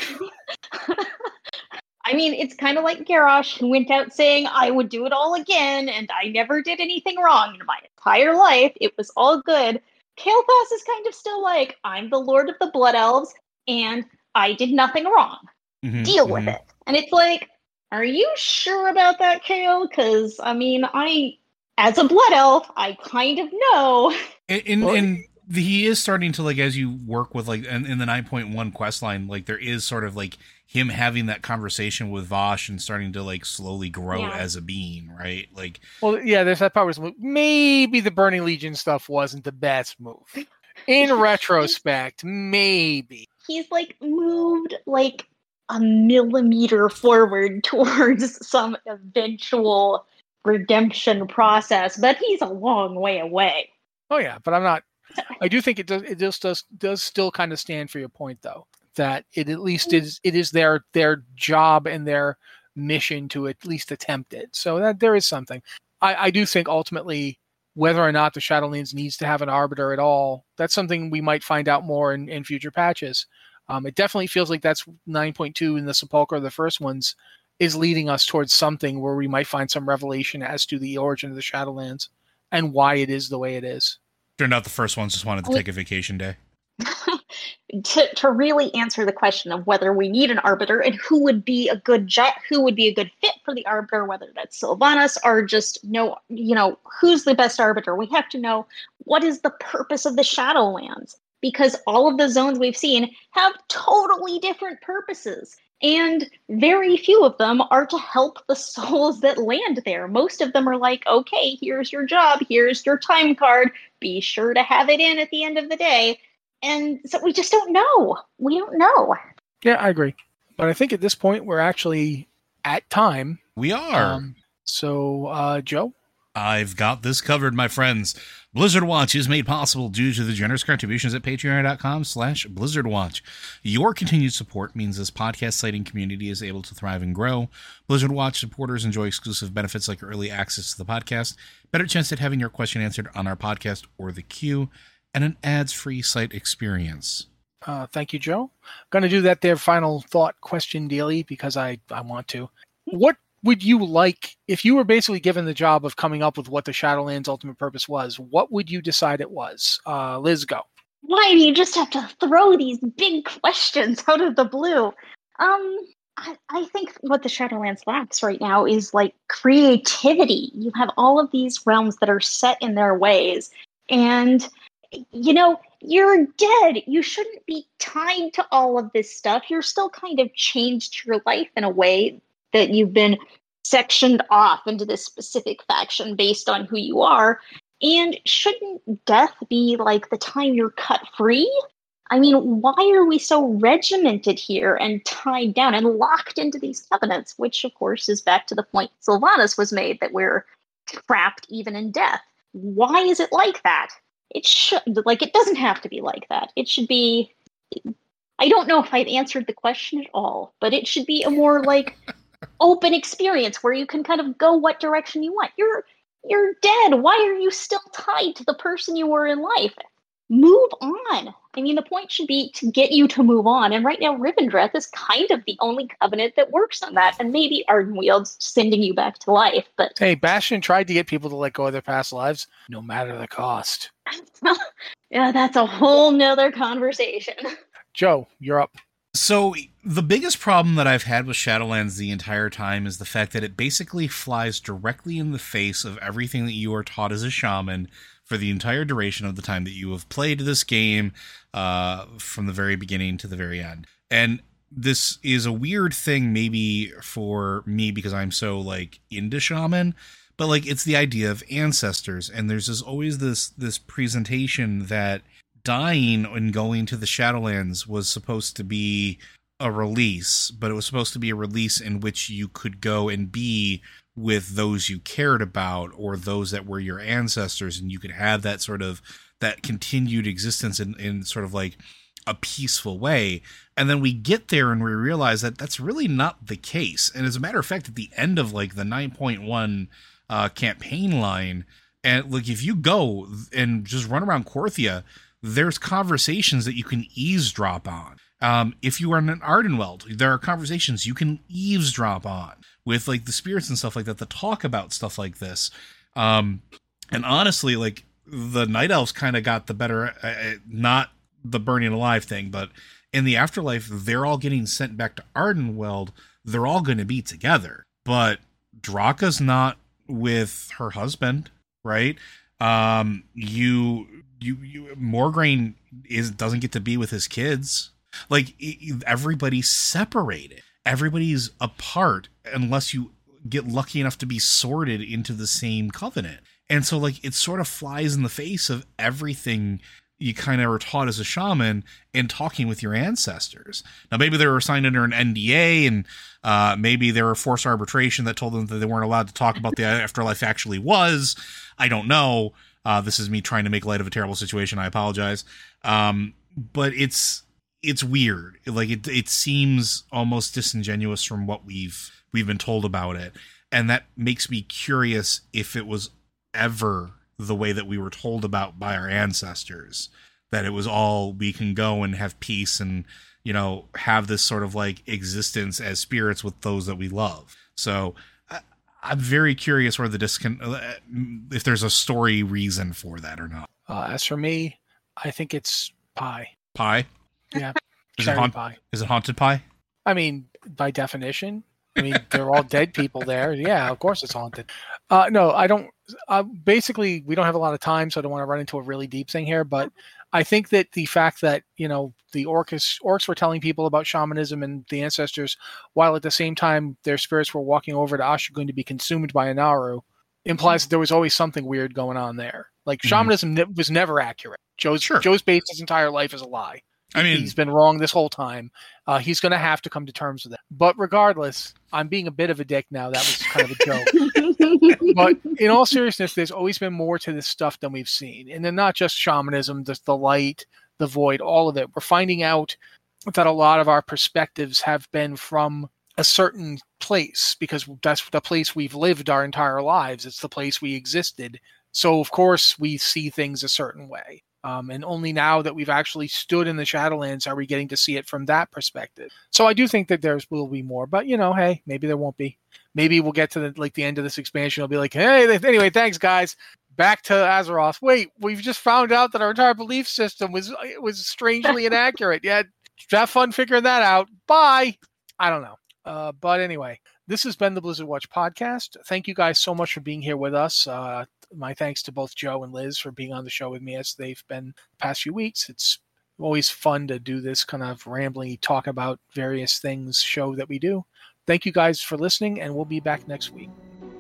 I mean, it's kind of like Garrosh, who went out saying, I would do it all again, and I never did anything wrong in my entire life. It was all good. Kael'thas is kind of still like, I'm the Lord of the Blood Elves, and I did nothing wrong. Mm-hmm, Deal mm-hmm. with it. And it's like, are you sure about that, Kael? Because, I mean, I, as a Blood Elf, I kind of know. And, and, and he is starting to, like, as you work with, like, in, in the nine point one quest line, like, there is sort of, like, him having that conversation with Vosh and starting to, like, slowly grow Yeah. as a being, right? Like, Well, yeah, there's that part where maybe the Burning Legion stuff wasn't the best move. In retrospect, maybe. He's, like, moved, like, a millimeter forward towards some eventual redemption process, but he's a long way away. Oh yeah, but I'm not. I do think it does. It just does does still kind of stand for your point, though, that it at least is it is their their job and their mission to at least attempt it. So that there is something. I, I do think ultimately whether or not the Shadowlands needs to have an arbiter at all, that's something we might find out more in, in future patches. Um, it definitely feels like that's nine point two in the Sepulchre, the first ones, is leading us towards something where we might find some revelation as to the origin of the Shadowlands and why it is the way it is. turned out the first ones just wanted to take a vacation day. to to really answer the question of whether we need an arbiter and who would be a good jet, who would be a good fit for the arbiter, whether that's Sylvanas or just no, you know, who's the best arbiter? We have to know what is the purpose of the Shadowlands, because all of the zones we've seen have totally different purposes. And very few of them are to help the souls that land there. Most of them are like, okay, here's your job, here's your time card, be sure to have it in at the end of the day. And so we just don't know. We don't know. Yeah, I agree. But I think at this point, we're actually at time. We are. Um, so, uh, Joe? I've got this covered, my friends. Blizzard Watch is made possible due to the generous contributions at patreon.com slash blizzardwatch. Your continued support means this podcast sighting community is able to thrive and grow. Blizzard Watch supporters enjoy exclusive benefits like early access to the podcast, better chance at having your question answered on our podcast or the queue, and an ads-free site experience. Uh, thank you, Joe. Going to do that there final thought question daily because I, I want to. What would you like, if you were basically given the job of coming up with what the Shadowlands' ultimate purpose was, what would you decide it was? Uh, Liz, go. Why do you just have to throw these big questions out of the blue? Um, I, I think what the Shadowlands lacks right now is, like, creativity. You have all of these realms that are set in their ways, and, you know, you're dead. You shouldn't be tied to all of this stuff. You're still kind of chained to your life in a way that you've been sectioned off into this specific faction based on who you are. And shouldn't death be like the time you're cut free? I mean, why are we so regimented here and tied down and locked into these covenants? Which, of course, is back to the point Sylvanas was made, that we're trapped even in death. Why is it like that? It should, like, it doesn't have to be like that. It should be, I don't know if I've answered the question at all, but it should be a more, like, open experience where you can kind of go what direction you want. You're you're dead. Why are you still tied to the person you were in life? Move on. I mean, the point should be to get you to move on. And right now, Rivendreth is kind of the only covenant that works on that. And maybe Ardenweald's sending you back to life. But hey, Bastion tried to get people to let go of their past lives, no matter the cost. Yeah, that's a whole nother conversation. Joe, you're up. So the biggest problem that I've had with Shadowlands the entire time is the fact that it basically flies directly in the face of everything that you are taught as a shaman for the entire duration of the time that you have played this game, uh, from the very beginning to the very end. And this is a weird thing maybe for me because I'm so like into shaman, but like it's the idea of ancestors. And there's this, always this, this presentation that dying and going to the Shadowlands was supposed to be a release, but it was supposed to be a release in which you could go and be with those you cared about or those that were your ancestors, and you could have that sort of that continued existence in, in sort of like a peaceful way. And then we get there and we realize that that's really not the case. And as a matter of fact, at the end of like the nine point one uh, campaign line, and like if you go and just run around Korthia, there's conversations that you can eavesdrop on. Um, if you are in an Ardenweld, there are conversations you can eavesdrop on with like the spirits and stuff like that that talk about stuff like this. Um, and honestly, like the Night Elves kind of got the better, uh, not the burning alive thing, but in the afterlife, they're all getting sent back to Ardenweld. They're all going to be together, but Draka's not with her husband, right? Um, you, you, you, Morgraine is, doesn't get to be with his kids. Like everybody's separated. Everybody's apart unless you get lucky enough to be sorted into the same covenant. And so like it sort of flies in the face of everything you kind of were taught as a shaman in talking with your ancestors. Now, maybe they were signed under an N D A and uh, maybe there were forced arbitration that told them that they weren't allowed to talk about the afterlife actually was. I don't know. Uh, this is me trying to make light of a terrible situation. I apologize. Um, but it's, it's weird. Like it, it seems almost disingenuous from what we've, we've been told about it. And that makes me curious if it was ever the way that we were told about by our ancestors, that it was all we can go and have peace and, you know, have this sort of like existence as spirits with those that we love. So I, I'm very curious where the discon, if there's a story reason for that or not. Uh, as for me, I think it's pie. Pie? Yeah. Is it, haunt- pie. Is it haunted pie? I mean, by definition. I mean, they're all dead people there. Yeah, of course it's haunted. Uh, no, I don't. Uh, basically, we don't have a lot of time, so I don't want to run into a really deep thing here. But I think that the fact that, you know, the orcs, orcs were telling people about shamanism and the ancestors, while at the same time their spirits were walking over to Asha going to be consumed by Anaru, implies that there was always something weird going on there. Like, shamanism mm-hmm. ne- was never accurate. Joe's, sure. Joe's based his entire life as a lie. I mean, he's been wrong this whole time. Uh, he's going to have to come to terms with it. But regardless, I'm being a bit of a dick now. That was kind of a joke. But in all seriousness, there's always been more to this stuff than we've seen. And then not just shamanism, the, the light, the void, all of it. We're finding out that a lot of our perspectives have been from a certain place because that's the place we've lived our entire lives. It's the place we existed. So, of course, we see things a certain way. Um, and only now that we've actually stood in the Shadowlands are we getting to see it from that perspective. So I do think that there will be more, but you know, hey, maybe there won't be. Maybe we'll get to the, like the end of this expansion. It'll be like, hey, anyway, thanks guys. Back to Azeroth. Wait, we've just found out that our entire belief system was was strangely inaccurate. Yeah, have fun figuring that out. Bye. I don't know. Uh, but anyway, this has been the Blizzard Watch podcast. Thank you guys so much for being here with us. Uh, my thanks to both Joe and Liz for being on the show with me as they've been the past few weeks. It's always fun to do this kind of rambling, talk about various things show that we do. Thank you guys for listening, and we'll be back next week.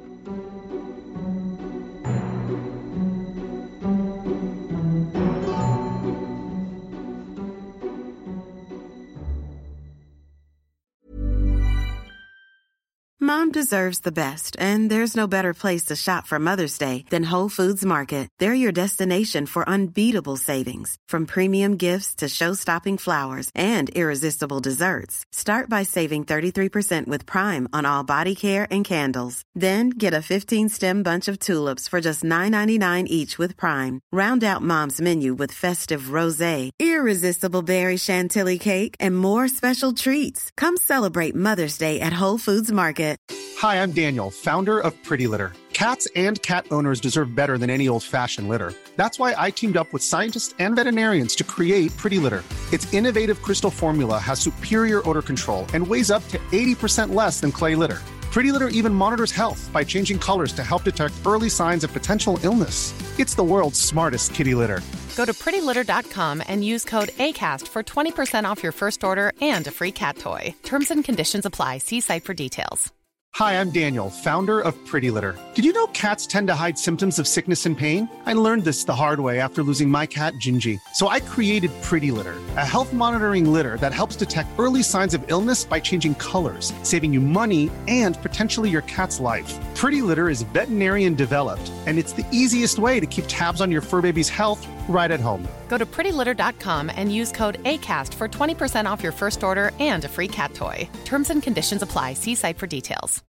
Mom deserves the best, and there's no better place to shop for Mother's Day than Whole Foods Market. They're your destination for unbeatable savings, from premium gifts to show-stopping flowers and irresistible desserts. Start by saving thirty-three percent with Prime on all body care and candles. Then get a fifteen-stem bunch of tulips for just nine ninety-nine each with Prime. Round out Mom's menu with festive rosé, irresistible berry chantilly cake, and more special treats. Come celebrate Mother's Day at Whole Foods Market. Hi, I'm Daniel, founder of Pretty Litter. Cats and cat owners deserve better than any old-fashioned litter. That's why I teamed up with scientists and veterinarians to create Pretty Litter. Its innovative crystal formula has superior odor control and weighs up to eighty percent less than clay litter. Pretty Litter even monitors health by changing colors to help detect early signs of potential illness. It's the world's smartest kitty litter. Go to pretty litter dot com and use code ACAST for twenty percent off your first order and a free cat toy. Terms and conditions apply. See site for details. Hi, I'm Daniel, founder of Pretty Litter. Did you know cats tend to hide symptoms of sickness and pain? I learned this the hard way after losing my cat, Gingy. So I created Pretty Litter, a health monitoring litter that helps detect early signs of illness by changing colors, saving you money and potentially your cat's life. Pretty Litter is veterinarian developed, and it's the easiest way to keep tabs on your fur baby's health right at home. Go to pretty litter dot com and use code ACAST for twenty percent off your first order and a free cat toy. Terms and conditions apply. See site for details.